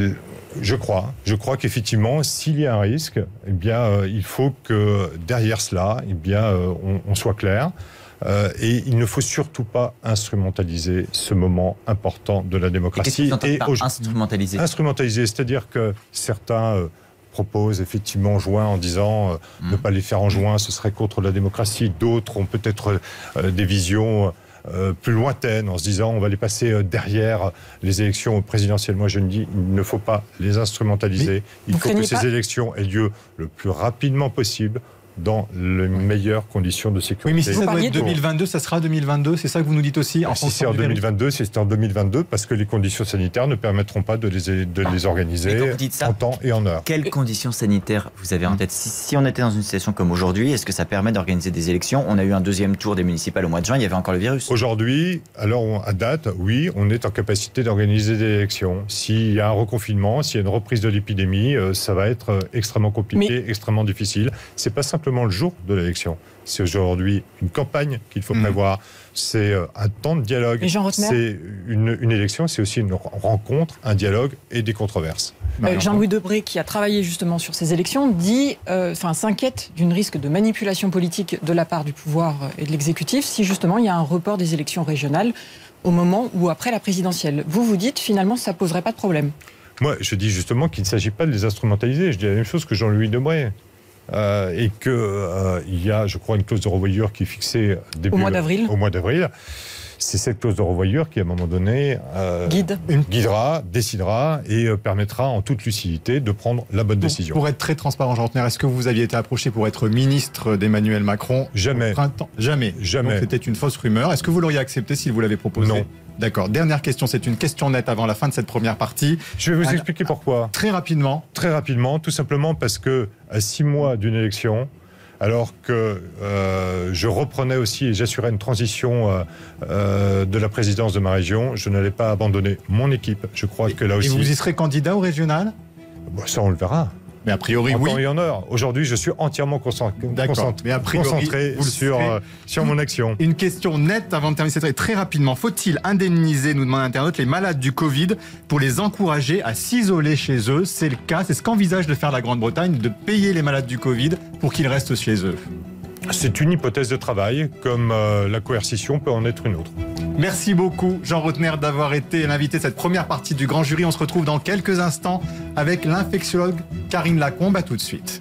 Je crois. Je crois qu'effectivement, s'il y a un risque, eh bien, euh, il faut que derrière cela, eh bien, euh, on, on soit clair. Euh, et il ne faut surtout pas instrumentaliser ce moment important de la démocratie. Et qu'est-ce que vous entendez par instrumentaliser ? Instrumentaliser, c'est-à-dire que certains euh, proposent effectivement juin en disant euh, mmh. ne pas les faire en juin, ce serait contre la démocratie. D'autres ont peut-être euh, des visions Euh, plus lointaines, en se disant on va les passer euh, derrière les élections présidentielles. Moi, je me dis, il ne faut pas les instrumentaliser. Mais il faut que ces pas... élections aient lieu le plus rapidement possible, dans les meilleures conditions de sécurité. Oui, mais si ça doit être deux mille vingt-deux, ça sera deux mille vingt-deux, c'est ça que vous nous dites aussi en Si c'est en deux mille vingt-deux, c'est en deux mille vingt-deux, parce que les conditions sanitaires ne permettront pas de les, de les organiser ça, en temps et en heure. Quelles conditions sanitaires vous avez en tête ? si, si on était dans une situation comme aujourd'hui, est-ce que ça permet d'organiser des élections ? On a eu un deuxième tour des municipales au mois de juin, il y avait encore le virus. Aujourd'hui, alors à date, oui, on est en capacité d'organiser des élections. S'il y a un reconfinement, s'il y a une reprise de l'épidémie, ça va être extrêmement compliqué, mais... extrêmement difficile. C'est pas simplement le jour de l'élection. C'est aujourd'hui une campagne qu'il faut mmh. prévoir. C'est un temps de dialogue. C'est une, une élection, c'est aussi une rencontre, un dialogue et des controverses. Euh, Jean-Louis Debré, qui a travaillé justement sur ces élections, dit, euh, enfin, s'inquiète d'une risque de manipulation politique de la part du pouvoir et de l'exécutif si justement il y a un report des élections régionales au moment ou après la présidentielle. Vous vous dites finalement ça poserait pas de problème. Moi, je dis justement qu'il ne s'agit pas de les instrumentaliser. Je dis la même chose que Jean-Louis Debré. Euh, et qu'il euh, y a, je crois, une clause de revoyure qui est fixée début, au mois d'avril. Au mois d'avril. C'est cette clause de revoyure qui, à un moment donné, euh, Guide. guidera, décidera et euh, permettra en toute lucidité de prendre la bonne décision. Pour être très transparent, Jean Rotner, est-ce que vous aviez été approché pour être ministre d'Emmanuel Macron ? Jamais. Au printemps ? Jamais. Jamais. Donc c'était une fausse rumeur. Est-ce que vous l'auriez accepté s'il vous l'avait proposé ? Non. D'accord. Dernière question, c'est une question nette avant la fin de cette première partie. Je vais vous à... expliquer pourquoi. Très rapidement. Très rapidement, tout simplement parce que à six mois d'une élection, alors que euh, je reprenais aussi et j'assurais une transition euh, euh, de la présidence de ma région, je n'allais pas abandonner mon équipe. Je crois et, que là aussi... Et vous y serez candidat au régional ? Bon, ça, on le verra. Mais a priori, en oui. En temps et en heure. Aujourd'hui, je suis entièrement concentré, Mais a priori, concentré sur, euh, sur mon action. Une question nette avant de terminer cette très rapidement. Faut-il indemniser, nous demande l'internaute, les malades du Covid pour les encourager à s'isoler chez eux ? C'est le cas. C'est ce qu'envisage de faire la Grande-Bretagne, de payer les malades du Covid pour qu'ils restent chez eux. C'est une hypothèse de travail, comme euh, la coercition peut en être une autre. Merci beaucoup, Jean Rotner, d'avoir été l'invité de cette première partie du Grand Jury. On se retrouve dans quelques instants avec l'infectiologue Karine Lacombe. À tout de suite.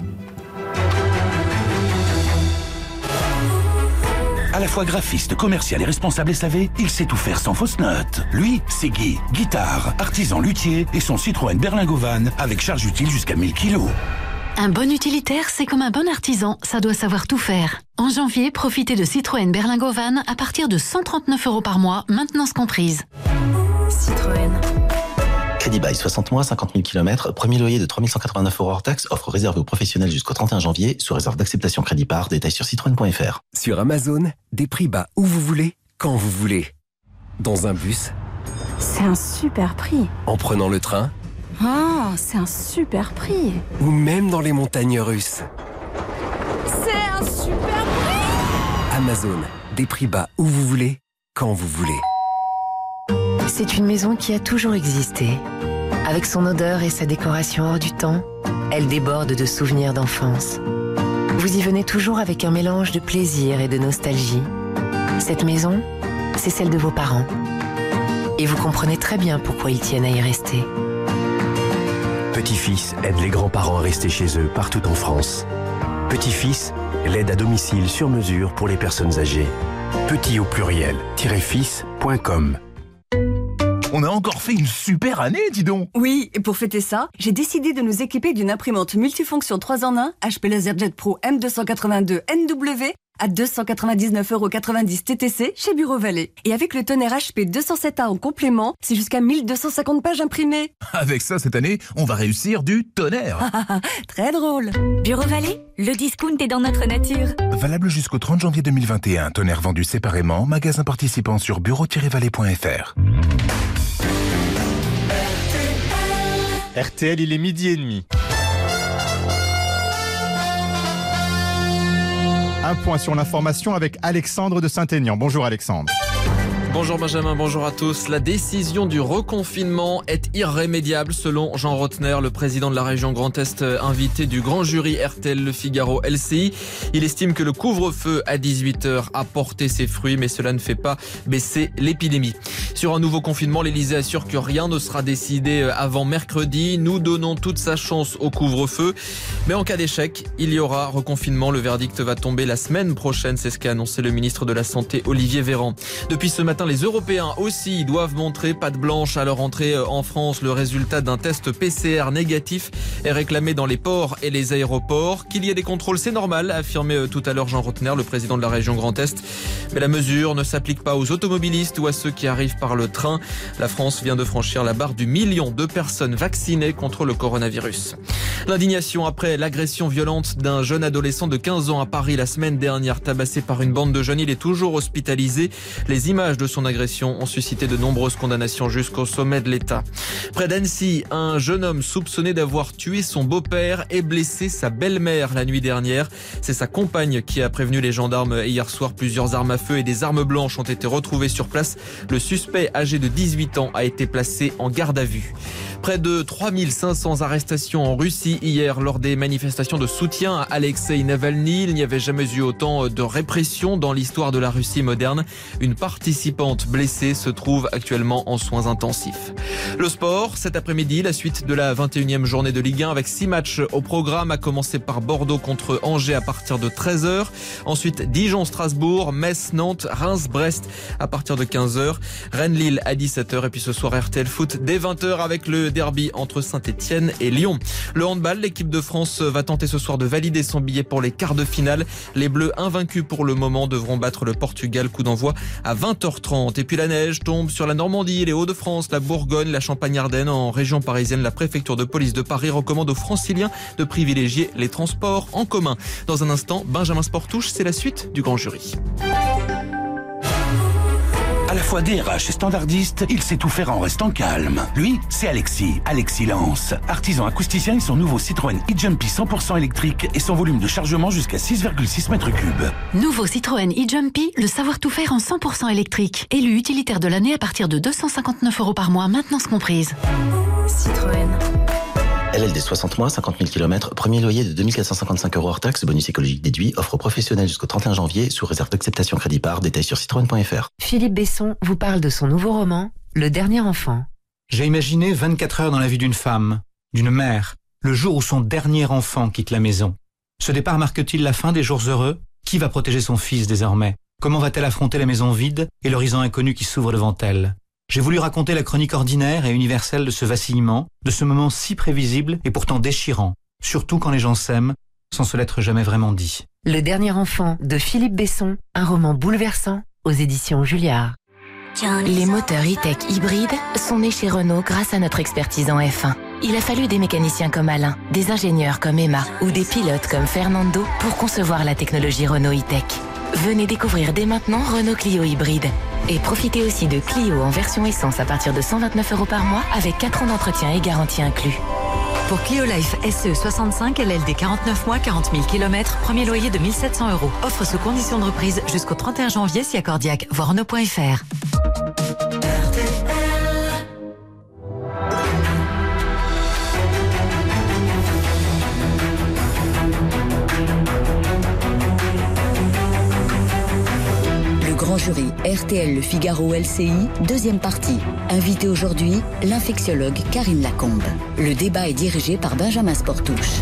À la fois graphiste, commercial et responsable S A V, il sait tout faire sans fausse note. Lui, c'est Guy, guitare, artisan luthier et son Citroën Berlingot Van avec charge utile jusqu'à mille kilos. Un bon utilitaire, c'est comme un bon artisan, ça doit savoir tout faire. En janvier, profitez de Citroën Berlingo Van à partir de cent trente-neuf euros par mois, maintenance comprise. Citroën. Crédit Bail soixante mois, cinquante mille kilomètres, premier loyer de trois mille cent quatre-vingt-neuf euros hors taxe, offre réservée aux professionnels jusqu'au trente et un janvier, sous réserve d'acceptation crédit par, détail sur citroën point f r. Sur Amazon, des prix bas où vous voulez, quand vous voulez. Dans un bus. C'est un super prix. En prenant le train. Ah, c'est un super prix. Ou même dans les montagnes russes. C'est un super prix. Amazon, des prix bas où vous voulez, quand vous voulez. C'est une maison qui a toujours existé. Avec son odeur et sa décoration hors du temps, elle déborde de souvenirs d'enfance. Vous y venez toujours avec un mélange de plaisir et de nostalgie. Cette maison, c'est celle de vos parents. Et vous comprenez très bien pourquoi ils tiennent à y rester. Petit-Fils aide les grands-parents à rester chez eux partout en France. Petit-Fils, l'aide à domicile sur mesure pour les personnes âgées. Petit au pluriel, fils point com. On a encore fait une super année, dis donc. Oui, et pour fêter ça, j'ai décidé de nous équiper d'une imprimante multifonction trois en un H P LaserJet Pro M deux cent quatre-vingt-deux N W à deux cent quatre-vingt-dix-neuf euros quatre-vingt-dix T T C chez Bureau Vallée. Et avec le tonnerre H P deux cent sept A en complément, c'est jusqu'à mille deux cent cinquante pages imprimées. Avec ça, cette année, on va réussir du tonnerre. Très drôle. Bureau Vallée, le discount est dans notre nature. Valable jusqu'au trente janvier deux mille vingt et un. Tonnerre vendu séparément. Magasin participant sur bureau tiret vallée point f r. R T L, il est midi et demi. Un point sur l'information avec Alexandre de Saint-Aignan. Bonjour Alexandre. Bonjour Benjamin, bonjour à tous. La décision du reconfinement est irrémédiable selon Jean Rottner, le président de la région Grand Est, invité du grand jury R T L Le Figaro L C I. Il estime que le couvre-feu à dix-huit heures a porté ses fruits, mais cela ne fait pas baisser l'épidémie. Sur un nouveau confinement, l'Élysée assure que rien ne sera décidé avant mercredi. Nous donnons toute sa chance au couvre-feu. Mais en cas d'échec, il y aura reconfinement. Le verdict va tomber la semaine prochaine. C'est ce qu'a annoncé le ministre de la Santé, Olivier Véran. Depuis ce matin, les Européens aussi doivent montrer patte blanche à leur entrée en France. Le résultat d'un test P C R négatif est réclamé dans les ports et les aéroports. Qu'il y ait des contrôles, c'est normal, a affirmé tout à l'heure Jean Rottner, le président de la région Grand Est. Mais la mesure ne s'applique pas aux automobilistes ou à ceux qui arrivent par le train. La France vient de franchir la barre du million de personnes vaccinées contre le coronavirus. L'indignation après l'agression violente d'un jeune adolescent de quinze ans à Paris la semaine dernière, tabassé par une bande de jeunes. Il est toujours hospitalisé. Les images de son agression ont suscité de nombreuses condamnations jusqu'au sommet de l'État. Près d'Annecy, un jeune homme soupçonné d'avoir tué son beau-père et blessé sa belle-mère la nuit dernière. C'est sa compagne qui a prévenu les gendarmes hier soir. Plusieurs armes à feu et des armes blanches ont été retrouvées sur place. Le suspect, âgé de dix-huit ans, a été placé en garde à vue. Près de trois mille cinq cents arrestations en Russie hier lors des manifestations de soutien à Alexei Navalny. Il n'y avait jamais eu autant de répression dans l'histoire de la Russie moderne. Une participante blessée se trouve actuellement en soins intensifs. Le sport, cet après-midi, la suite de la vingt et unième journée de Ligue un avec six matchs au programme, à commencer par Bordeaux contre Angers à partir de treize heures. Ensuite, Dijon-Strasbourg, Metz-Nantes, Reims-Brest à partir de quinze heures. Rennes-Lille à dix-sept heures. Et puis ce soir, R T L Foot dès vingt heures avec le derby entre Saint-Etienne et Lyon. Le handball, l'équipe de France va tenter ce soir de valider son billet pour les quarts de finale. Les Bleus, invaincus pour le moment, devront battre le Portugal. Coup d'envoi à vingt heures trente. Et puis la neige tombe sur la Normandie, les Hauts-de-France, la Bourgogne, la Champagne-Ardenne. En région parisienne, la préfecture de police de Paris recommande aux franciliens de privilégier les transports en commun. Dans un instant, Benjamin Sportouche, c'est la suite du grand jury. À la fois D R H et standardiste, il sait tout faire en restant calme. Lui, c'est Alexis, Alexis Lance. Artisan acousticien et son nouveau Citroën e-Jumpy cent pour cent électrique et son volume de chargement jusqu'à six virgule six mètres cubes. Nouveau Citroën e-Jumpy, le savoir tout faire en cent pour cent électrique. Élu utilitaire de l'année à partir de deux cent cinquante-neuf euros par mois, maintenance comprise. Citroën. L L D soixante mois, cinquante mille kilomètres, premier loyer de deux mille quatre cent cinquante-cinq euros hors taxe, bonus écologique déduit, offre professionnelle jusqu'au trente et un janvier, sous réserve d'acceptation crédit par, détail sur citroën point f r. Philippe Besson vous parle de son nouveau roman, Le Dernier Enfant. J'ai imaginé vingt-quatre heures dans la vie d'une femme, d'une mère, le jour où son dernier enfant quitte la maison. Ce départ marque-t-il la fin des jours heureux? Qui va protéger son fils désormais? Comment va-t-elle affronter la maison vide et l'horizon inconnu qui s'ouvre devant elle? J'ai voulu raconter la chronique ordinaire et universelle de ce vacillement, de ce moment si prévisible et pourtant déchirant. surtout quand les gens s'aiment, sans se l'être jamais vraiment dit. Le dernier enfant de Philippe Besson, un roman bouleversant aux éditions Julliard. Les moteurs e-tech hybrides sont nés chez Renault grâce à notre expertise en F un. Il a fallu des mécaniciens comme Alain, des ingénieurs comme Emma ou des pilotes comme Fernando pour concevoir la technologie Renault e-tech. Venez découvrir dès maintenant Renault Clio hybride. Et profitez aussi de Clio en version essence à partir de cent vingt-neuf euros par mois avec quatre ans d'entretien et garantie inclus. Pour Clio Life S E soixante-cinq, L L D quarante-neuf mois, quarante mille kilomètres, premier loyer de mille sept cents euros. Offre sous condition de reprise jusqu'au trente et un janvier si accordiaque. Voir Renault point F R. Grand jury R T L Le Figaro L C I, deuxième partie. Invité aujourd'hui, l'infectiologue Karine Lacombe. Le débat est dirigé par Benjamin Sportouche.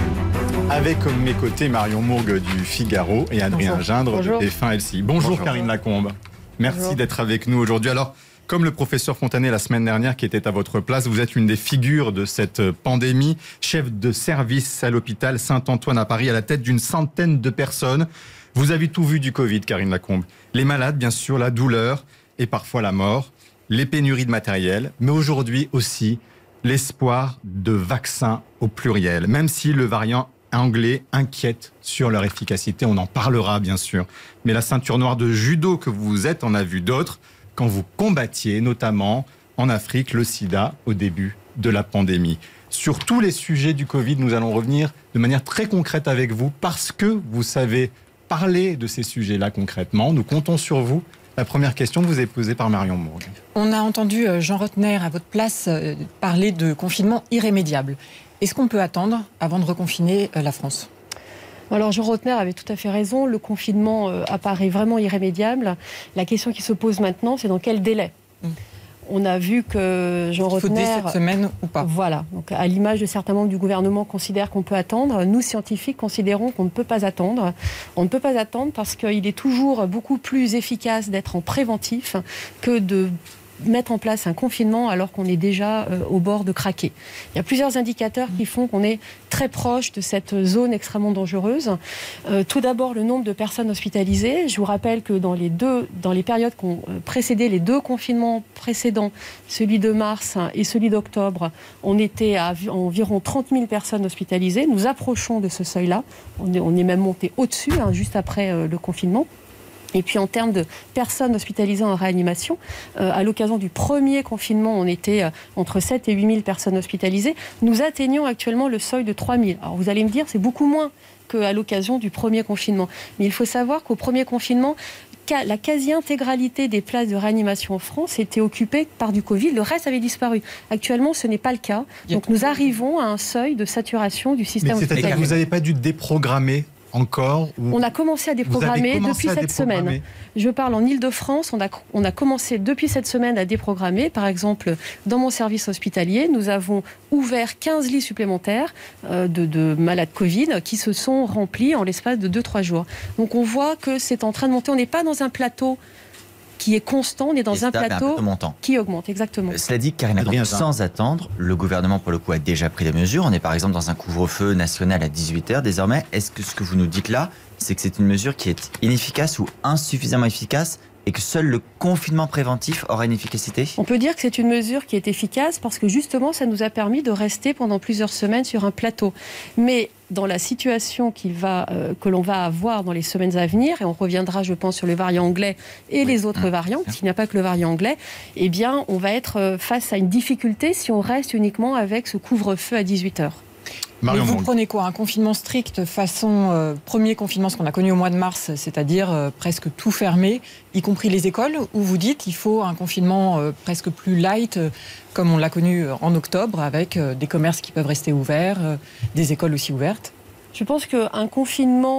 Avec comme mes côtés Marion Mourgue du Figaro et Adrien Bonjour. Gindre Bonjour. de F un L C I. Bonjour, Bonjour. Karine Lacombe. Merci Bonjour. D'être avec nous aujourd'hui. Alors, comme le professeur Fontanet la semaine dernière qui était à votre place, vous êtes une des figures de cette pandémie, chef de service à l'hôpital Saint-Antoine à Paris, à la tête d'une centaine de personnes. Vous avez tout vu du Covid, Karine Lacombe. Les malades, bien sûr, la douleur et parfois la mort, les pénuries de matériel, mais aujourd'hui aussi l'espoir de vaccins au pluriel, même si le variant anglais inquiète sur leur efficacité. On en parlera, bien sûr. Mais la ceinture noire de judo que vous êtes en a vu d'autres quand vous combattiez, notamment en Afrique, le sida au début de la pandémie. Sur tous les sujets du Covid, nous allons revenir de manière très concrète avec vous parce que vous savez parler de ces sujets-là concrètement. Nous comptons sur vous. La première question vous est posée par Marion Mourgue. On a entendu Jean Rottner à votre place parler de confinement irrémédiable. Est-ce qu'on peut attendre avant de reconfiner la France ? Alors Jean Rottner avait tout à fait raison. Le confinement apparaît vraiment irrémédiable. La question qui se pose maintenant, c'est dans quel délai ? mmh. On a vu que Jean Rottner... Il faut dès cette semaine ou pas ? Voilà. Donc, à l'image de certains membres du gouvernement, considèrent qu'on peut attendre. Nous, scientifiques, considérons qu'on ne peut pas attendre. On ne peut pas attendre parce qu'il est toujours beaucoup plus efficace d'être en préventif que de mettre en place un confinement alors qu'on est déjà euh, au bord de craquer. Il y a plusieurs indicateurs qui font qu'on est très proche de cette zone extrêmement dangereuse. Euh, tout d'abord, le nombre de personnes hospitalisées. Je vous rappelle que dans les deux, dans les périodes qui ont précédé les deux confinements précédents, celui de mars et celui d'octobre, on était à environ trente mille personnes hospitalisées. Nous approchons de ce seuil-là. On est, on est même monté au-dessus, hein, juste après euh, le confinement. Et puis en termes de personnes hospitalisées en réanimation, euh, à l'occasion du premier confinement, on était euh, entre sept et huit mille personnes hospitalisées. Nous atteignons actuellement le seuil de trois mille. Alors vous allez me dire, c'est beaucoup moins qu'à l'occasion du premier confinement. Mais il faut savoir qu'au premier confinement, la quasi-intégralité des places de réanimation en France étaient occupées par du Covid. Le reste avait disparu. Actuellement, ce n'est pas le cas. Donc nous arrivons à un seuil de saturation du système hospitalier. C'est-à-dire que vous n'avez pas dû déprogrammer encore ou... On a commencé à déprogrammer depuis cette semaine. Je parle en Ile-de-France, on a, on a commencé depuis cette semaine à déprogrammer. Par exemple, dans mon service hospitalier, nous avons ouvert quinze lits supplémentaires euh, de, de malades Covid qui se sont remplis en l'espace de deux trois jours. Donc on voit que c'est en train de monter. On n'est pas dans un plateau qui est constant, on est dans un plateau, un plateau qui augmente, exactement. Cela dit, Karine Lacombe, sans attendre, le gouvernement, pour le coup, a déjà pris des mesures. On est par exemple dans un couvre-feu national à dix-huit heures désormais. Est-ce que ce que vous nous dites là, c'est que c'est une mesure qui est inefficace ou insuffisamment efficace et que seul le confinement préventif aura une efficacité ? On peut dire que c'est une mesure qui est efficace parce que justement, ça nous a permis de rester pendant plusieurs semaines sur un plateau. Mais dans la situation qui va, euh, que l'on va avoir dans les semaines à venir, et on reviendra, je pense, sur le variant anglais et oui. les autres mmh. variants, parce qu'il n'y a pas que le variant anglais, eh bien, on va être face à une difficulté si on reste uniquement avec ce couvre-feu à dix-huit heures. Mais vous prenez quoi ? Un confinement strict façon euh, premier confinement, ce qu'on a connu au mois de mars, c'est-à-dire euh, presque tout fermé, y compris les écoles, ou vous dites qu'il faut un confinement euh, presque plus light, euh, comme on l'a connu en octobre, avec euh, des commerces qui peuvent rester ouverts, euh, des écoles aussi ouvertes ? Je pense qu'un confinement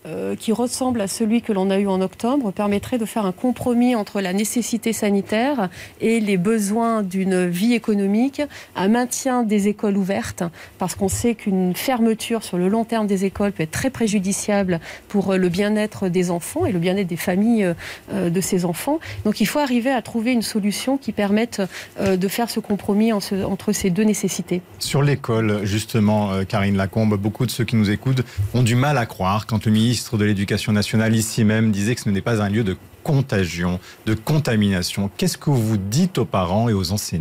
euh, qui ressemble à celui que l'on a eu en octobre permettrait de faire un compromis entre la nécessité sanitaire et les besoins d'une vie économique, un maintien des écoles ouvertes, parce qu'on sait qu'une fermeture sur le long terme des écoles peut être très préjudiciable pour le bien-être des enfants et le bien-être des familles euh, de ces enfants. Donc il faut arriver à trouver une solution qui permette euh, de faire ce compromis en ce, entre ces deux nécessités. Sur l'école, justement, euh, Karine Lacombe, beaucoup de ceux qui nous écoutent ont du mal à croire quand le ministre de l'Éducation nationale, ici même, disait que ce n'est pas un lieu de contagion, de contamination. Qu'est-ce que vous dites aux parents et aux enseignants ?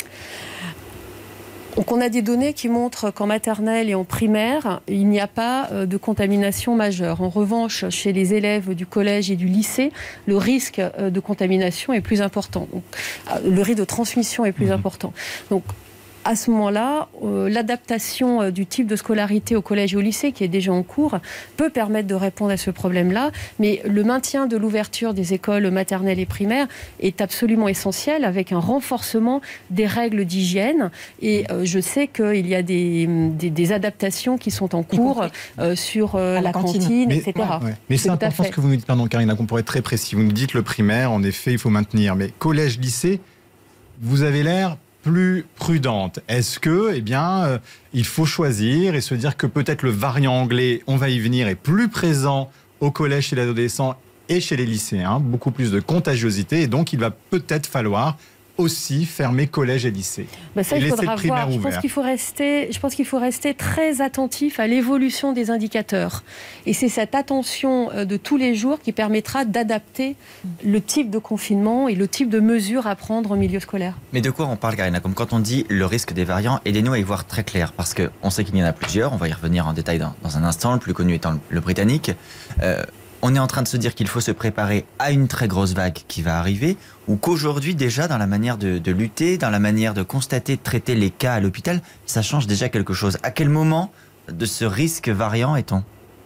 Donc on a des données qui montrent qu'en maternelle et en primaire, il n'y a pas de contamination majeure. En revanche, chez les élèves du collège et du lycée, le risque de contamination est plus important. Donc, le risque de transmission est plus mmh. important. Donc, à ce moment-là, euh, l'adaptation euh, du type de scolarité au collège et au lycée, qui est déjà en cours, peut permettre de répondre à ce problème-là. Mais le maintien de l'ouverture des écoles maternelles et primaires est absolument essentiel, avec un renforcement des règles d'hygiène. Et euh, je sais qu'il y a des, des, des adaptations qui sont en cours euh, sur euh, la, la cantine, cantine mais, et cetera. Ouais, ouais. Mais c'est, c'est important ce que vous nous dites, pardon Karine, pour être très précis. Vous nous dites le primaire, en effet, il faut maintenir. Mais collège, lycée, vous avez l'air plus prudente. Est-ce que, eh bien, euh, il faut choisir et se dire que peut-être le variant anglais, on va y venir, est plus présent au collège chez les adolescents et chez les lycéens, beaucoup plus de contagiosité, et donc il va peut-être falloir aussi fermer collège et lycée. Ben ça, et il laisser faudra le primaire voir. Je ouvert. pense qu'il faut rester, je pense qu'il faut rester très attentif à l'évolution des indicateurs. Et c'est cette attention de tous les jours qui permettra d'adapter le type de confinement et le type de mesures à prendre en milieu scolaire. Mais de quoi on parle, Karine? Comme quand on dit le risque des variants, aidez-nous à y voir très clair, parce qu'on sait qu'il y en a plusieurs, on va y revenir en détail dans, dans un instant, le plus connu étant le, le britannique. Euh, On est en train de se dire qu'il faut se préparer à une très grosse vague qui va arriver, ou qu'aujourd'hui déjà dans la manière de, de lutter, dans la manière de constater, de traiter les cas à l'hôpital, ça change déjà quelque chose. À quel moment de ce risque variant est-on ?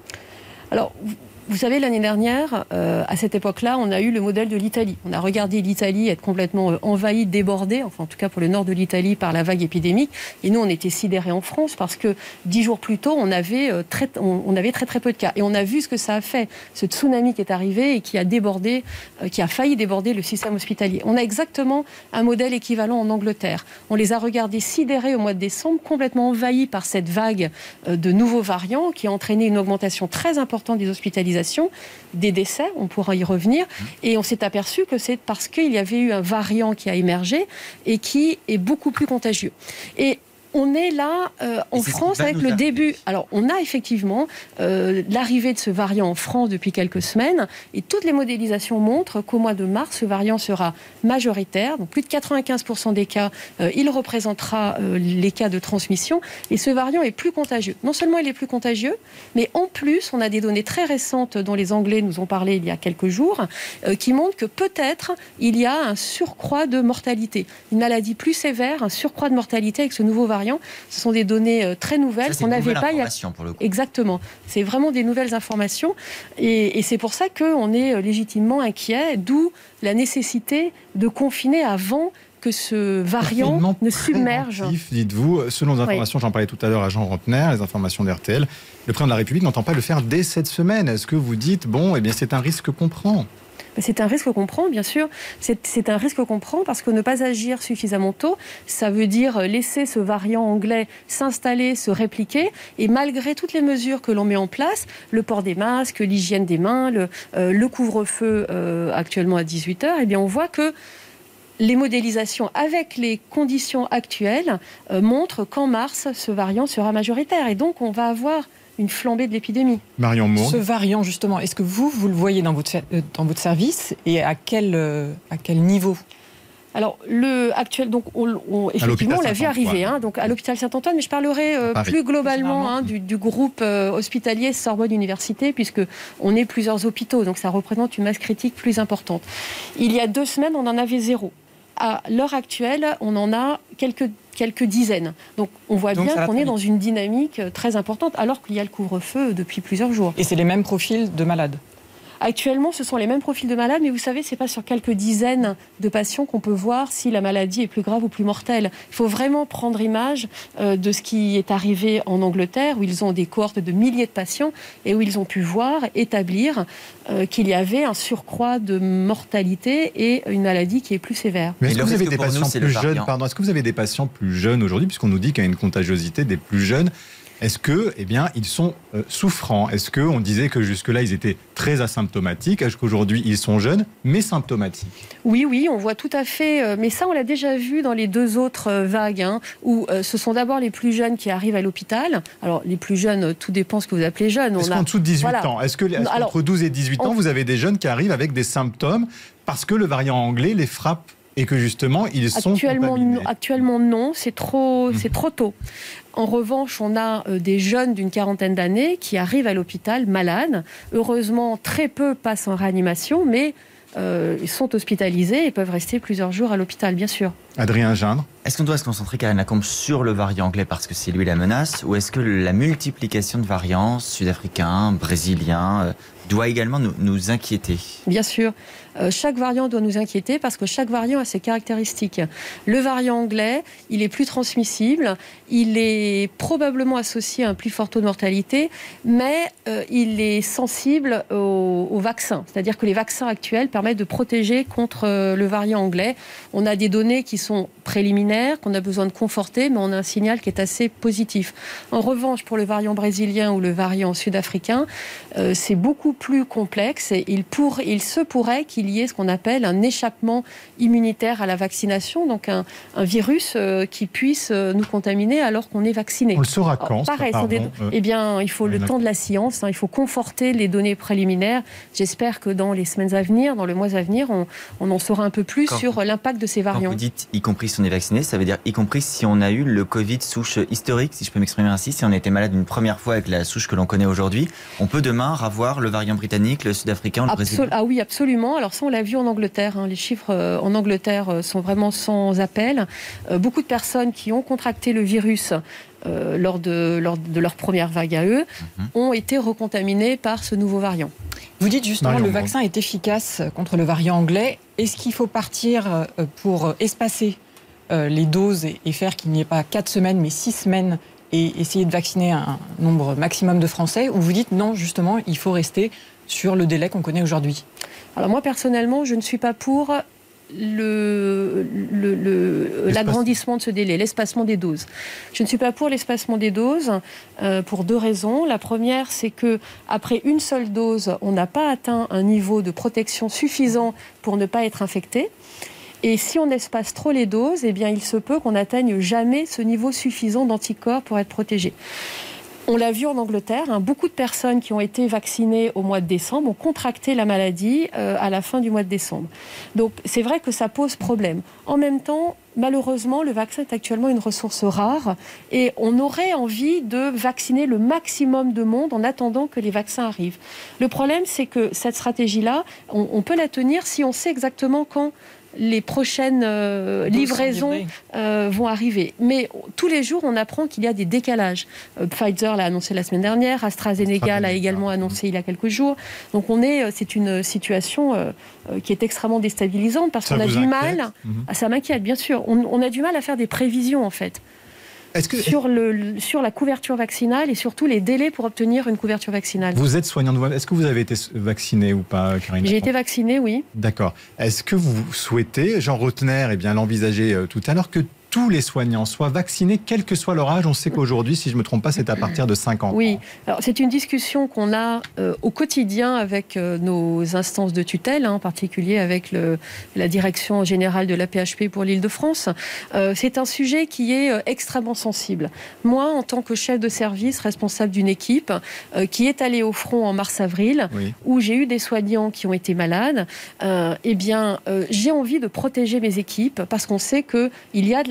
Alors, vous savez, l'année dernière, euh, à cette époque-là, on a eu le modèle de l'Italie. On a regardé l'Italie être complètement euh, envahie, débordée, enfin en tout cas pour le nord de l'Italie, par la vague épidémique. Et nous, on était sidérés en France parce que dix jours plus tôt, on avait, euh, très, on, on avait très très peu de cas. Et on a vu ce que ça a fait, ce tsunami qui est arrivé et qui a débordé, euh, qui a failli déborder le système hospitalier. On a exactement un modèle équivalent en Angleterre. On les a regardés sidérés au mois de décembre, complètement envahis par cette vague euh, de nouveaux variants qui a entraîné une augmentation très importante des hospitalisations, des décès, on pourra y revenir, et on s'est aperçu que c'est parce qu'il y avait eu un variant qui a émergé et qui est beaucoup plus contagieux. Et on est là euh, en France avec le début. Alors, on a effectivement euh, l'arrivée de ce variant en France depuis quelques semaines, et toutes les modélisations montrent qu'au mois de mars, ce variant sera majoritaire. Donc, plus de quatre-vingt-quinze pour cent des cas, euh, il représentera euh, les cas de transmission, et ce variant est plus contagieux. Non seulement il est plus contagieux, mais en plus, on a des données très récentes dont les Anglais nous ont parlé il y a quelques jours, euh, qui montrent que peut-être il y a un surcroît de mortalité, une maladie plus sévère, un surcroît de mortalité avec ce nouveau variant. Ce sont des données euh, très nouvelles ça, qu'on n'avait pas. Il y a... pour le coup. Exactement. C'est vraiment des nouvelles informations. Et, et c'est pour ça qu'on est légitimement inquiet, d'où la nécessité de confiner avant que ce variant ne submerge. Dites-vous, selon les informations, oui. J'en parlais tout à l'heure à Jean Rotner, les informations d'R T L, le président de la République n'entend pas le faire dès cette semaine. Est-ce que vous dites, bon, eh bien, c'est un risque qu'on prend ? C'est un risque qu'on prend, bien sûr. C'est, c'est un risque qu'on prend parce que ne pas agir suffisamment tôt, ça veut dire laisser ce variant anglais s'installer, se répliquer. Et malgré toutes les mesures que l'on met en place, le port des masques, l'hygiène des mains, le, euh, le couvre-feu euh, actuellement à dix-huit heures, eh bien on voit que les modélisations avec les conditions actuelles euh, montrent qu'en mars, ce variant sera majoritaire. Et donc, on va avoir une flambée de l'épidémie. Marion Mourgue. Ce variant, justement, est-ce que vous, vous le voyez dans votre, dans votre service et à quel, à quel niveau ? Alors, le actuel, donc, on, on, effectivement, on l'a vu arriver, hein, donc à l'hôpital Saint-Antoine, mais je parlerai euh, plus globalement hein, du, du groupe euh, hospitalier Sorbonne Université, puisque on est plusieurs hôpitaux, donc ça représente une masse critique plus importante. Il y a deux semaines, on en avait zéro. À l'heure actuelle, on en a quelques, quelques dizaines. Donc on voit Donc, bien qu'on est dans une dynamique très importante, alors qu'il y a le couvre-feu depuis plusieurs jours. Et c'est les mêmes profils de malades ? Actuellement, ce sont les mêmes profils de malades, mais vous savez, c'est pas sur quelques dizaines de patients qu'on peut voir si la maladie est plus grave ou plus mortelle. Il faut vraiment prendre image euh, de ce qui est arrivé en Angleterre, où ils ont des cohortes de milliers de patients et où ils ont pu voir, établir euh, qu'il y avait un surcroît de mortalité et une maladie qui est plus sévère. Mais est-ce que vous avez des pour patients nous, plus jeunes, pardon, est-ce que vous avez des patients plus jeunes aujourd'hui, puisqu'on nous dit qu'il y a une contagiosité des plus jeunes? Est-ce que, eh bien, ils sont euh, souffrants? Est-ce qu'on disait que jusque-là, ils étaient très asymptomatiques? Est-ce qu'aujourd'hui, ils sont jeunes, mais symptomatiques? Oui, oui, on voit tout à fait. Euh, mais ça, on l'a déjà vu dans les deux autres euh, vagues, hein, où euh, ce sont d'abord les plus jeunes qui arrivent à l'hôpital. Alors, les plus jeunes, euh, tout dépend ce que vous appelez jeunes. Est-ce qu'en dessous de dix-huit voilà. ans, est-ce que, est-ce Alors, qu'entre douze et dix-huit ans, on... vous avez des jeunes qui arrivent avec des symptômes parce que le variant anglais les frappe et que justement, ils sont actuellement, contaminés? Actuellement, non, c'est trop, c'est trop tôt. En revanche, on a euh, des jeunes d'une quarantaine d'années qui arrivent à l'hôpital malades. Heureusement, très peu passent en réanimation, mais euh, ils sont hospitalisés et peuvent rester plusieurs jours à l'hôpital, bien sûr. Adrien Gindre. Est-ce qu'on doit se concentrer, Karine Lacombe, sur le variant anglais parce que c'est lui la menace, ou est-ce que la multiplication de variants sud-africains, brésiliens, euh, doit également nous, nous inquiéter? Bien sûr. Euh, chaque variant doit nous inquiéter parce que chaque variant a ses caractéristiques. Le variant anglais, il est plus transmissible, il est probablement associé à un plus fort taux de mortalité, mais euh, il est sensible au, au vaccin. C'est-à-dire que les vaccins actuels permettent de protéger contre euh, le variant anglais. On a des données qui sont préliminaires, qu'on a besoin de conforter, mais on a un signal qui est assez positif. En revanche, pour le variant brésilien ou le variant sud-africain, euh, c'est beaucoup plus complexe et il, pour, il se pourrait qu'il y ait ce qu'on appelle un échappement immunitaire à la vaccination, donc un, un virus euh, qui puisse euh, nous contaminer alors qu'on est vacciné. On le saura quand? Alors, pareil, pardon, des, euh, eh bien, il faut le temps de la science, hein, il faut conforter les données préliminaires. J'espère que dans les semaines à venir, dans le mois à venir, on, on en saura un peu plus quand sur vous, l'impact de ces variants. Quand vous dites y compris si on est vacciné, ça veut dire y compris si on a eu le Covid souche historique, si je peux m'exprimer ainsi, si on était malade une première fois avec la souche que l'on connaît aujourd'hui, on peut demain avoir le variant britannique, le sud-africain, le Absol- brésilien? Ah oui, absolument. Alors ça, on l'a vu en Angleterre. Hein. Les chiffres euh, en Angleterre euh, sont vraiment sans appel. Euh, beaucoup de personnes qui ont contracté le virus euh, lors, de, lors de leur première vague à eux mm-hmm. ont été recontaminées par ce nouveau variant. Vous dites justement que le bon. vaccin est efficace contre le variant anglais. Est-ce qu'il faut partir pour espacer les doses et faire qu'il n'y ait pas quatre semaines mais six semaines et essayer de vacciner un nombre maximum de Français, ou vous dites non, justement, il faut rester sur le délai qu'on connaît aujourd'hui? Alors moi, personnellement, je ne suis pas pour le, le, le, l'agrandissement de ce délai, l'espacement des doses. Je ne suis pas pour l'espacement des doses euh, pour deux raisons. La première, c'est que après une seule dose, on n'a pas atteint un niveau de protection suffisant pour ne pas être infecté. Et si on espace trop les doses, eh bien, il se peut qu'on n'atteigne jamais ce niveau suffisant d'anticorps pour être protégé. On l'a vu en Angleterre, hein, beaucoup de personnes qui ont été vaccinées au mois de décembre ont contracté la maladie euh, à la fin du mois de décembre. Donc c'est vrai que ça pose problème. En même temps, malheureusement, le vaccin est actuellement une ressource rare et on aurait envie de vacciner le maximum de monde en attendant que les vaccins arrivent. Le problème, c'est que cette stratégie-là, on, on peut la tenir si on sait exactement quand les prochaines euh, livraisons euh, vont arriver. Mais tous les jours, on apprend qu'il y a des décalages. Euh, Pfizer l'a annoncé la semaine dernière, AstraZeneca l'a également annoncé il y a quelques jours. Donc on est, c'est une situation euh, qui est extrêmement déstabilisante parce ça qu'on a du inquiète. mal... Mm-hmm. Ça m'inquiète, bien sûr. On, on a du mal à faire des prévisions, en fait. Est-ce que... sur, le, sur la couverture vaccinale et surtout les délais pour obtenir une couverture vaccinale. Vous êtes soignante, est-ce que vous avez été vaccinée ou pas, Karine? J'ai été vaccinée, oui. D'accord. Est-ce que vous souhaitez, Jean Rotner, eh bien, l'envisager tout à l'heure, que tous les soignants soient vaccinés, quel que soit leur âge? On sait qu'aujourd'hui, si je ne me trompe pas, c'est à partir de cinquante ans. Oui, alors c'est une discussion qu'on a euh, au quotidien avec euh, nos instances de tutelle, hein, en particulier avec le, la direction générale de l'A P H P pour l'Île-de-France. Euh, c'est un sujet qui est euh, extrêmement sensible. Moi, en tant que chef de service, responsable d'une équipe euh, qui est allée au front en mars-avril, oui. où j'ai eu des soignants qui ont été malades, euh, eh bien, euh, j'ai envie de protéger mes équipes parce qu'on sait qu'il y a de la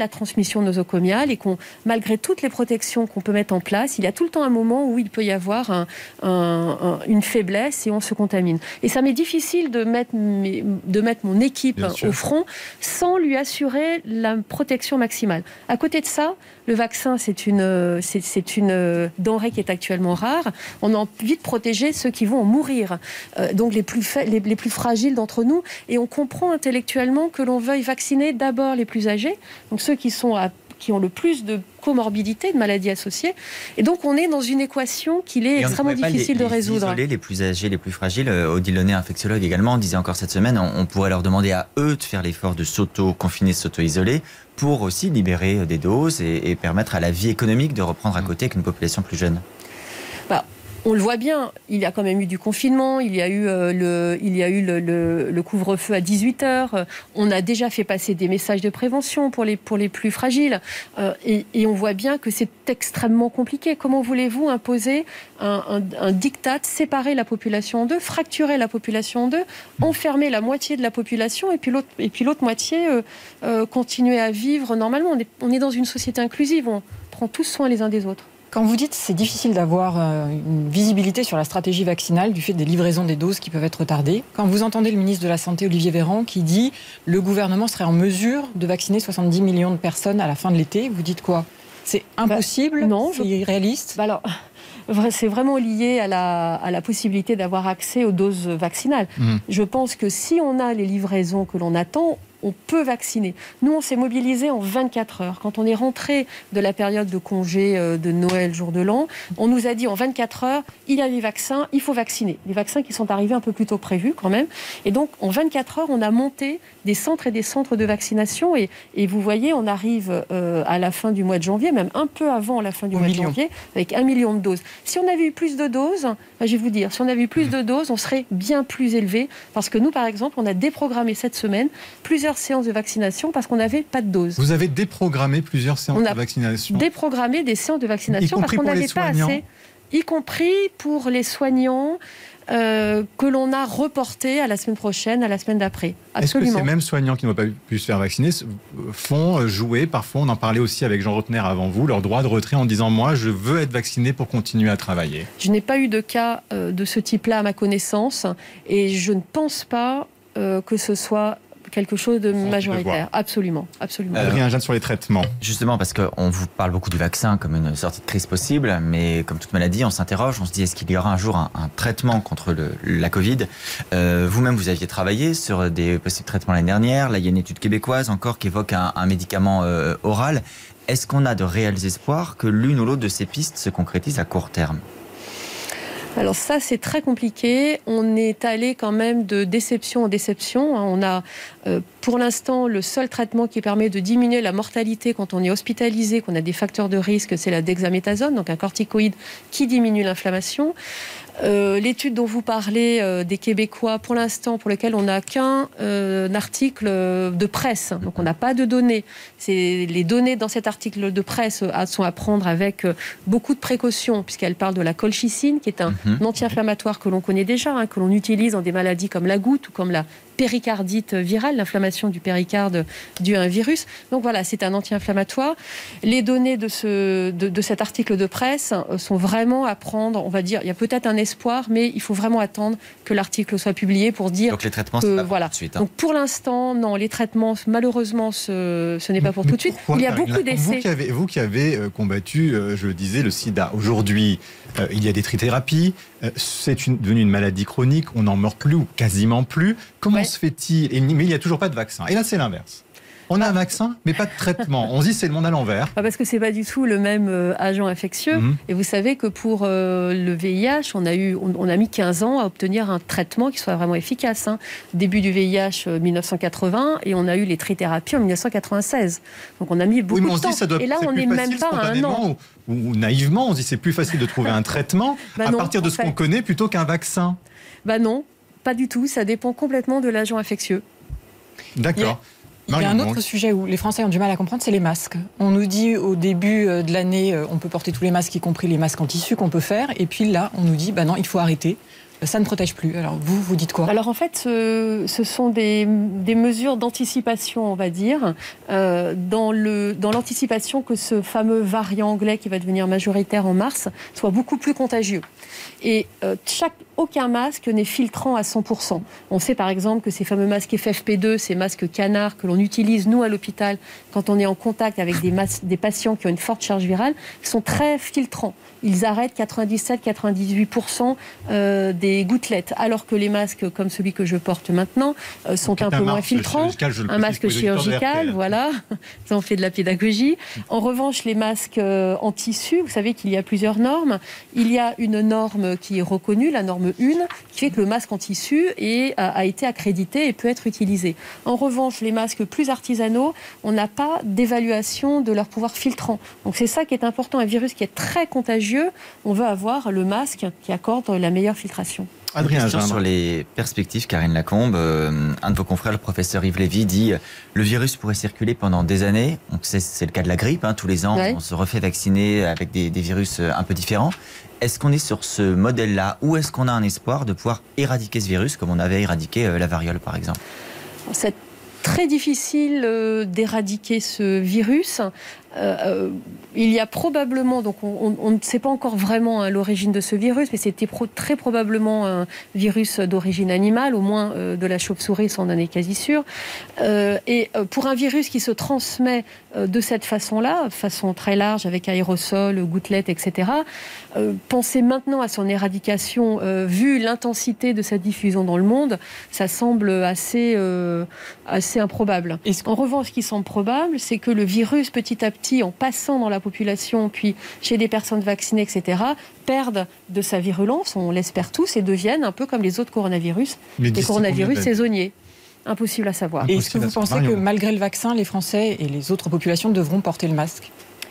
la transmission nosocomiale et qu'on, malgré toutes les protections qu'on peut mettre en place, il y a tout le temps un moment où il peut y avoir un, un, un, une faiblesse et on se contamine. Et ça m'est difficile de mettre, mes, de mettre mon équipe au front sans lui assurer la protection maximale. À côté de ça, le vaccin, c'est une, c'est, c'est une denrée qui est actuellement rare. On a envie de protéger ceux qui vont en mourir, euh, donc les plus, fa- les, les plus fragiles d'entre nous. Et on comprend intellectuellement que l'on veuille vacciner d'abord les plus âgés, donc ceux qui, sont à, qui ont le plus de comorbidités, de maladies associées. Et donc on est dans une équation qu'il est extrêmement difficile les, de les résoudre. Isoler, les plus âgés, les plus fragiles, Odile Launay, infectiologue également, disait encore cette semaine, on, on pourrait leur demander à eux de faire l'effort de s'auto-confiner, s'auto-isoler, pour aussi libérer des doses et, et permettre à la vie économique de reprendre à côté avec une population plus jeune. Bah, on le voit bien, il y a quand même eu du confinement, il y a eu, euh, le, il y a eu le, le, le couvre-feu à dix-huit heures, on a déjà fait passer des messages de prévention pour les, pour les plus fragiles, euh, et, et on voit bien que c'est extrêmement compliqué. Comment voulez-vous imposer un, un, un diktat, séparer la population en deux, fracturer la population en deux, enfermer la moitié de la population et puis l'autre, et puis l'autre moitié euh, euh, continuer à vivre normalement. On est, on est dans une société inclusive, on prend tous soin les uns des autres. Quand vous dites que c'est difficile d'avoir une visibilité sur la stratégie vaccinale du fait des livraisons des doses qui peuvent être retardées, quand vous entendez le ministre de la Santé, Olivier Véran, qui dit que le gouvernement serait en mesure de vacciner soixante-dix millions de personnes à la fin de l'été, vous dites quoi ? C'est impossible ? bah, Non, c'est je... irréaliste bah alors... C'est vraiment lié à la, à la possibilité d'avoir accès aux doses vaccinales. Mmh. Je pense que si on a les livraisons que l'on attend, on peut vacciner. Nous, on s'est mobilisés en vingt-quatre heures. Quand on est rentré de la période de congé de Noël, jour de l'an, on nous a dit en vingt-quatre heures, il y a des vaccins, il faut vacciner. Les vaccins qui sont arrivés un peu plus tôt prévu quand même. Et donc, en vingt-quatre heures, on a monté des centres et des centres de vaccination. Et, et vous voyez, on arrive euh, à la fin du mois de janvier, même un peu avant la fin du Au mois million. de janvier, avec un million de doses. Si on avait eu plus de doses, ben, je vais vous dire, si on avait eu plus de doses, on serait bien plus élevé. Parce que nous, par exemple, on a déprogrammé cette semaine plusieurs séances de vaccination parce qu'on n'avait pas de doses. Vous avez déprogrammé plusieurs séances de vaccination ? On a déprogrammé des séances de vaccination parce qu'on n'avait pas assez, y compris pour les soignants euh, que l'on a reportés à la semaine prochaine, à la semaine d'après. Absolument. Est-ce que ces mêmes soignants qui n'ont pas pu se faire vacciner font jouer, parfois on en parlait aussi avec Jean Rottner avant vous, leur droit de retrait en disant « moi je veux être vacciné pour continuer à travailler ». Je n'ai pas eu de cas euh, de ce type-là à ma connaissance et je ne pense pas euh, que ce soit quelque chose de majoritaire. Absolument, absolument. Adrien Jeanne sur les traitements. Justement, parce qu'on vous parle beaucoup du vaccin comme une sortie de crise possible, mais comme toute maladie, on s'interroge, on se dit est-ce qu'il y aura un jour un, un traitement contre le, la Covid ? euh, Vous-même, vous aviez travaillé sur des possibles traitements l'année dernière. Là, il y a une étude québécoise encore qui évoque un, un médicament euh, oral. Est-ce qu'on a de réels espoirs que l'une ou l'autre de ces pistes se concrétise à court terme ? Alors ça, c'est très compliqué. On est allé quand même de déception en déception. On a, euh, pour l'instant, le seul traitement qui permet de diminuer la mortalité quand on est hospitalisé, qu'on a des facteurs de risque, c'est la dexaméthasone, donc un corticoïde qui diminue l'inflammation. Euh, l'étude dont vous parlez euh, des Québécois, pour l'instant, pour lequel on n'a qu'un euh, article de presse, donc on n'a pas de données. C'est, les données dans cet article de presse euh, sont à prendre avec euh, beaucoup de précautions, puisqu'elle parle de la colchicine, qui est un mmh. anti-inflammatoire que l'on connaît déjà, hein, que l'on utilise dans des maladies comme la goutte ou comme la péricardite virale, l'inflammation du péricarde due à un virus. Donc voilà, c'est un anti-inflammatoire. Les données de, ce, de, de cet article de presse sont vraiment à prendre, on va dire, il y a peut-être un espoir, mais il faut vraiment attendre que l'article soit publié pour dire Donc les traitements, que, c'est pas pour voilà. tout de suite. Hein. Donc pour l'instant, non, les traitements, malheureusement, ce, ce n'est pas pour mais tout de suite. Il y a beaucoup d'essais. Vous qui avez, vous qui avez combattu, euh, je le disais, le sida, aujourd'hui, euh, il y a des trithérapies, euh, c'est une, devenu une maladie chronique, on n'en meurt plus ou quasiment plus. Comment ouais. se fait-il ? Et, mais il n'y a toujours pas de vaccin. Et là, c'est l'inverse. On a un vaccin, mais pas de traitement. On se dit c'est le monde à l'envers. Parce que c'est pas du tout le même euh, agent infectieux. Mmh. Et vous savez que pour euh, le V I H, on a eu, on, on a mis quinze ans à obtenir un traitement qui soit vraiment efficace. Hein. Début du V I H euh, dix-neuf cent quatre-vingts et on a eu les trithérapies en dix-neuf cent quatre-vingt-seize. Donc on a mis beaucoup oui, mais on de se dit, temps. Ça doit, et là, on n'est même pas à un an. Ou, ou naïvement, on se dit c'est plus facile de trouver un traitement bah à non, partir de ce fait. qu'on connaît plutôt qu'un vaccin. Bah non, pas du tout. Ça dépend complètement de l'agent infectieux. D'accord. Il y a un autre sujet où les Français ont du mal à comprendre, c'est les masques. On nous dit au début de l'année, on peut porter tous les masques, y compris les masques en tissu qu'on peut faire. Et puis là, on nous dit, bah non, il faut arrêter. ça ne protège plus. Alors vous, vous dites quoi? Alors en fait, ce, ce sont des, des mesures d'anticipation, on va dire, euh, dans, le, dans l'anticipation que ce fameux variant anglais qui va devenir majoritaire en mars soit beaucoup plus contagieux. Et euh, chaque, aucun masque n'est filtrant à cent pour cent. On sait par exemple que ces fameux masques F F P deux, ces masques canards que l'on utilise nous à l'hôpital quand on est en contact avec des, mas- des patients qui ont une forte charge virale, sont très filtrants. Ils arrêtent quatre-vingt-dix-sept à quatre-vingt-dix-huit pour cent euh, des gouttelettes, alors que les masques comme celui que je porte maintenant euh, sont Donc, un peu un moins masque filtrants. chirurgical, Un masque chirurgical, voilà. Ça, on fait de la pédagogie. En revanche, les masques euh, en tissu, vous savez qu'il y a plusieurs normes. Il y a une norme qui est reconnue, la norme un, qui fait que le masque en tissu est, a, a été accrédité et peut être utilisé. En revanche, les masques plus artisanaux, on n'a pas d'évaluation de leur pouvoir filtrant. Donc c'est ça qui est important. Un virus qui est très contagieux, on veut avoir le masque qui accorde la meilleure filtration. Adrien, question sur les perspectives, Karine Lacombe. Euh, un de vos confrères, le professeur Yves Lévy, dit euh, le virus pourrait circuler pendant des années. Donc c'est, c'est le cas de la grippe. Hein, tous les ans, ouais. on se refait vacciner avec des, des virus un peu différents. Est-ce qu'on est sur ce modèle-là ou est-ce qu'on a un espoir de pouvoir éradiquer ce virus comme on avait éradiqué euh, la variole, par exemple? C'est très difficile euh, d'éradiquer ce virus. Euh, il y a probablement, donc on, on, on ne sait pas encore vraiment hein, l'origine de ce virus, mais c'était pro, très probablement un virus d'origine animale, au moins euh, de la chauve-souris, ça on en est quasi sûr. Euh, et euh, pour un virus qui se transmet euh, de cette façon-là, de façon très large, avec aérosols, gouttelettes, et cetera, euh, penser maintenant à son éradication, euh, vu l'intensité de sa diffusion dans le monde, ça semble assez, euh, assez improbable. En revanche, ce qui semble probable, c'est que le virus, petit à petit, en passant dans la population, puis chez des personnes vaccinées, et cetera, perdent de sa virulence, on l'espère tous, et deviennent un peu comme les autres coronavirus, les coronavirus saisonniers. Impossible à savoir. Et est-ce que vous pensez que malgré le vaccin, les Français et les autres populations devront porter le masque ?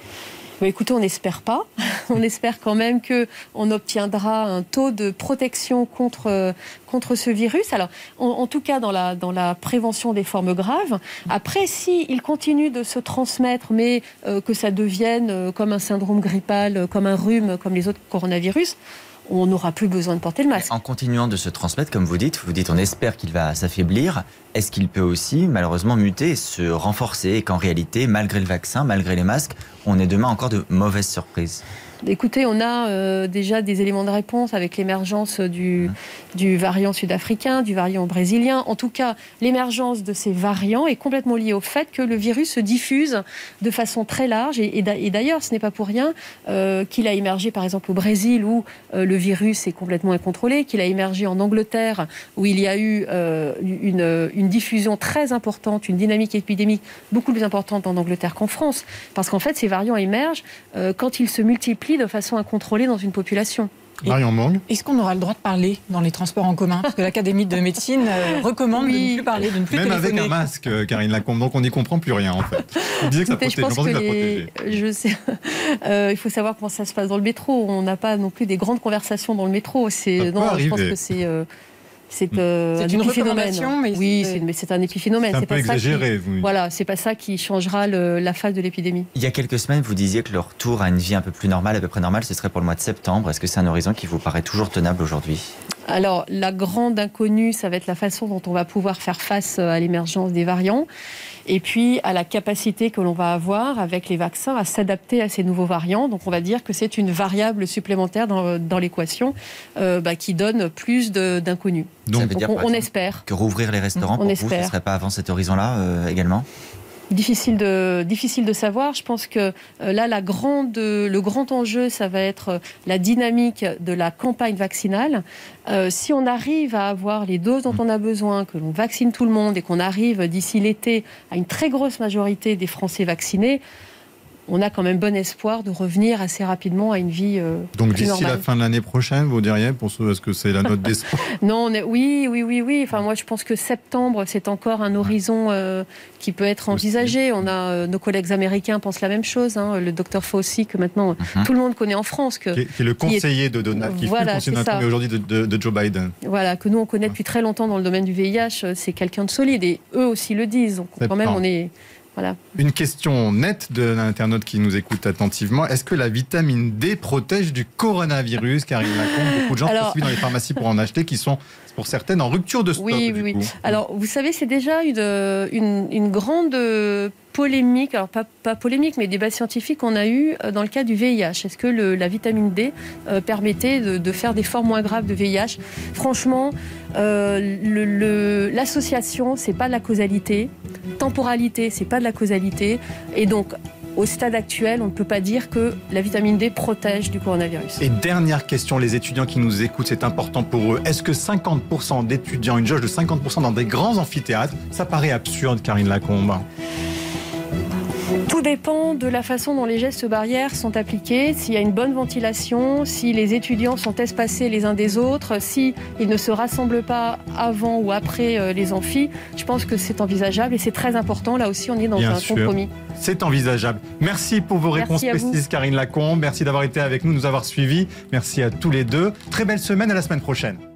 Bah écoutez, on n'espère pas. On espère quand même qu'on obtiendra un taux de protection contre, contre ce virus. Alors, en, en tout cas, dans la, dans la prévention des formes graves. Après, s'il continue de se transmettre, mais euh, que ça devienne euh, comme un syndrome grippal, euh, comme un rhume, comme les autres coronavirus, on n'aura plus besoin de porter le masque. En continuant de se transmettre, comme vous dites, vous dites on espère qu'il va s'affaiblir. Est-ce qu'il peut aussi, malheureusement, muter et se renforcer et qu'en réalité, malgré le vaccin, malgré les masques, on ait demain encore de mauvaises surprises ? Écoutez, on a euh, déjà des éléments de réponse avec l'émergence du, mmh. du variant sud-africain, du variant brésilien. En tout cas, l'émergence de ces variants est complètement liée au fait que le virus se diffuse de façon très large. Et, et d'ailleurs, ce n'est pas pour rien euh, qu'il a émergé, par exemple, au Brésil, où euh, le virus est complètement incontrôlé, qu'il a émergé en Angleterre, où il y a eu euh, une, une diffusion très importante, une dynamique épidémique beaucoup plus importante en Angleterre qu'en France. Parce qu'en fait, ces variants émergent euh, quand ils se multiplient de façon incontrôlée dans une population. Marion Mang. Est-ce qu'on aura le droit de parler dans les transports en commun ? Parce que l'Académie de médecine euh, recommande oui. de ne plus parler, de ne plus Même téléphoner. Avec un masque, Karine Lacombe, donc on n'y comprend plus rien en fait. Vous disiez que ça protège, je pense que, que ça les... je sais. Euh, il faut savoir comment ça se passe dans le métro. On n'a pas non plus des grandes conversations dans le métro. C'est... Non, je pense que c'est... Euh... C'est, euh, c'est un une épiphénomène. Mais oui, c'est... C'est, mais c'est un épiphénomène. C'est un c'est peu pas exagéré. Ça qui, vous... Voilà, c'est pas ça qui changera le, la phase de l'épidémie. Il y a quelques semaines, vous disiez que le retour à une vie un peu plus normale, à peu près normale, ce serait pour le mois de septembre. Est-ce que c'est un horizon qui vous paraît toujours tenable aujourd'hui ? Alors, la grande inconnue, ça va être la façon dont on va pouvoir faire face à l'émergence des variants et puis à la capacité que l'on va avoir avec les vaccins à s'adapter à ces nouveaux variants. Donc, on va dire que c'est une variable supplémentaire dans, dans l'équation euh, bah, qui donne plus de, d'inconnus. Donc, ça veut Donc dire, on, exemple, on espère. Que rouvrir les restaurants, on pour espère. vous, ce ne serait pas avant cet horizon-là euh, également ? Difficile de, difficile de savoir. Je pense que euh, là, la grande, le grand enjeu, ça va être euh, la dynamique de la campagne vaccinale. Euh, si on arrive à avoir les doses dont on a besoin, que l'on vaccine tout le monde et qu'on arrive d'ici l'été à une très grosse majorité des Français vaccinés, on a quand même bon espoir de revenir assez rapidement à une vie euh, Donc plus d'ici normale. La fin de l'année prochaine, vous diriez, pour ce, est-ce que c'est la note d'espoir ? Non, on est, oui, oui, oui, oui. Enfin, moi, je pense que septembre, c'est encore un horizon euh, qui peut être envisagé. On a euh, nos collègues américains pensent la même chose. Hein, le docteur Fauci, que maintenant uh-huh. tout le monde connaît en France, que qui est, qui est le conseiller est, de Donald, qui voilà, est le conseiller aujourd'hui de, de, de Joe Biden. Voilà, que nous on connaît depuis très longtemps dans le domaine du V I H. C'est quelqu'un de solide et eux aussi le disent. Donc c'est quand même, pas. on est Voilà. Une question nette d'un internaute qui nous écoute attentivement. Est-ce que la vitamine D protège du coronavirus? Karine Lacombe, beaucoup de gens Alors... poursuivent dans les pharmacies pour en acheter qui sont, pour certaines, en rupture de stock. Oui, oui, oui. Alors, vous savez, c'est déjà une, une, une grande polémique, alors pas, pas polémique, mais débat scientifique qu'on a eu dans le cas du V I H. Est-ce que le, la vitamine D euh, permettait de, de faire des formes moins graves de V I H? Franchement, euh, le, le, l'association, c'est pas de la causalité. Temporalité, c'est pas de la causalité. Et donc, au stade actuel, on ne peut pas dire que la vitamine D protège du coronavirus. Et dernière question, les étudiants qui nous écoutent, c'est important pour eux. Est-ce que cinquante pour cent d'étudiants, une jauge de cinquante pour cent dans des grands amphithéâtres, ça paraît absurde, Karine Lacombe? Tout dépend de la façon dont les gestes barrières sont appliqués, s'il y a une bonne ventilation, si les étudiants sont espacés les uns des autres, s'ils ne se rassemblent pas avant ou après les amphis. Je pense que c'est envisageable et c'est très important. Là aussi, on est dans Bien un sûr. compromis. C'est envisageable. Merci pour vos réponses précises, Karine Lacombe. Merci d'avoir été avec nous, nous avoir suivis. Merci à tous les deux. Très belle semaine, à la semaine prochaine.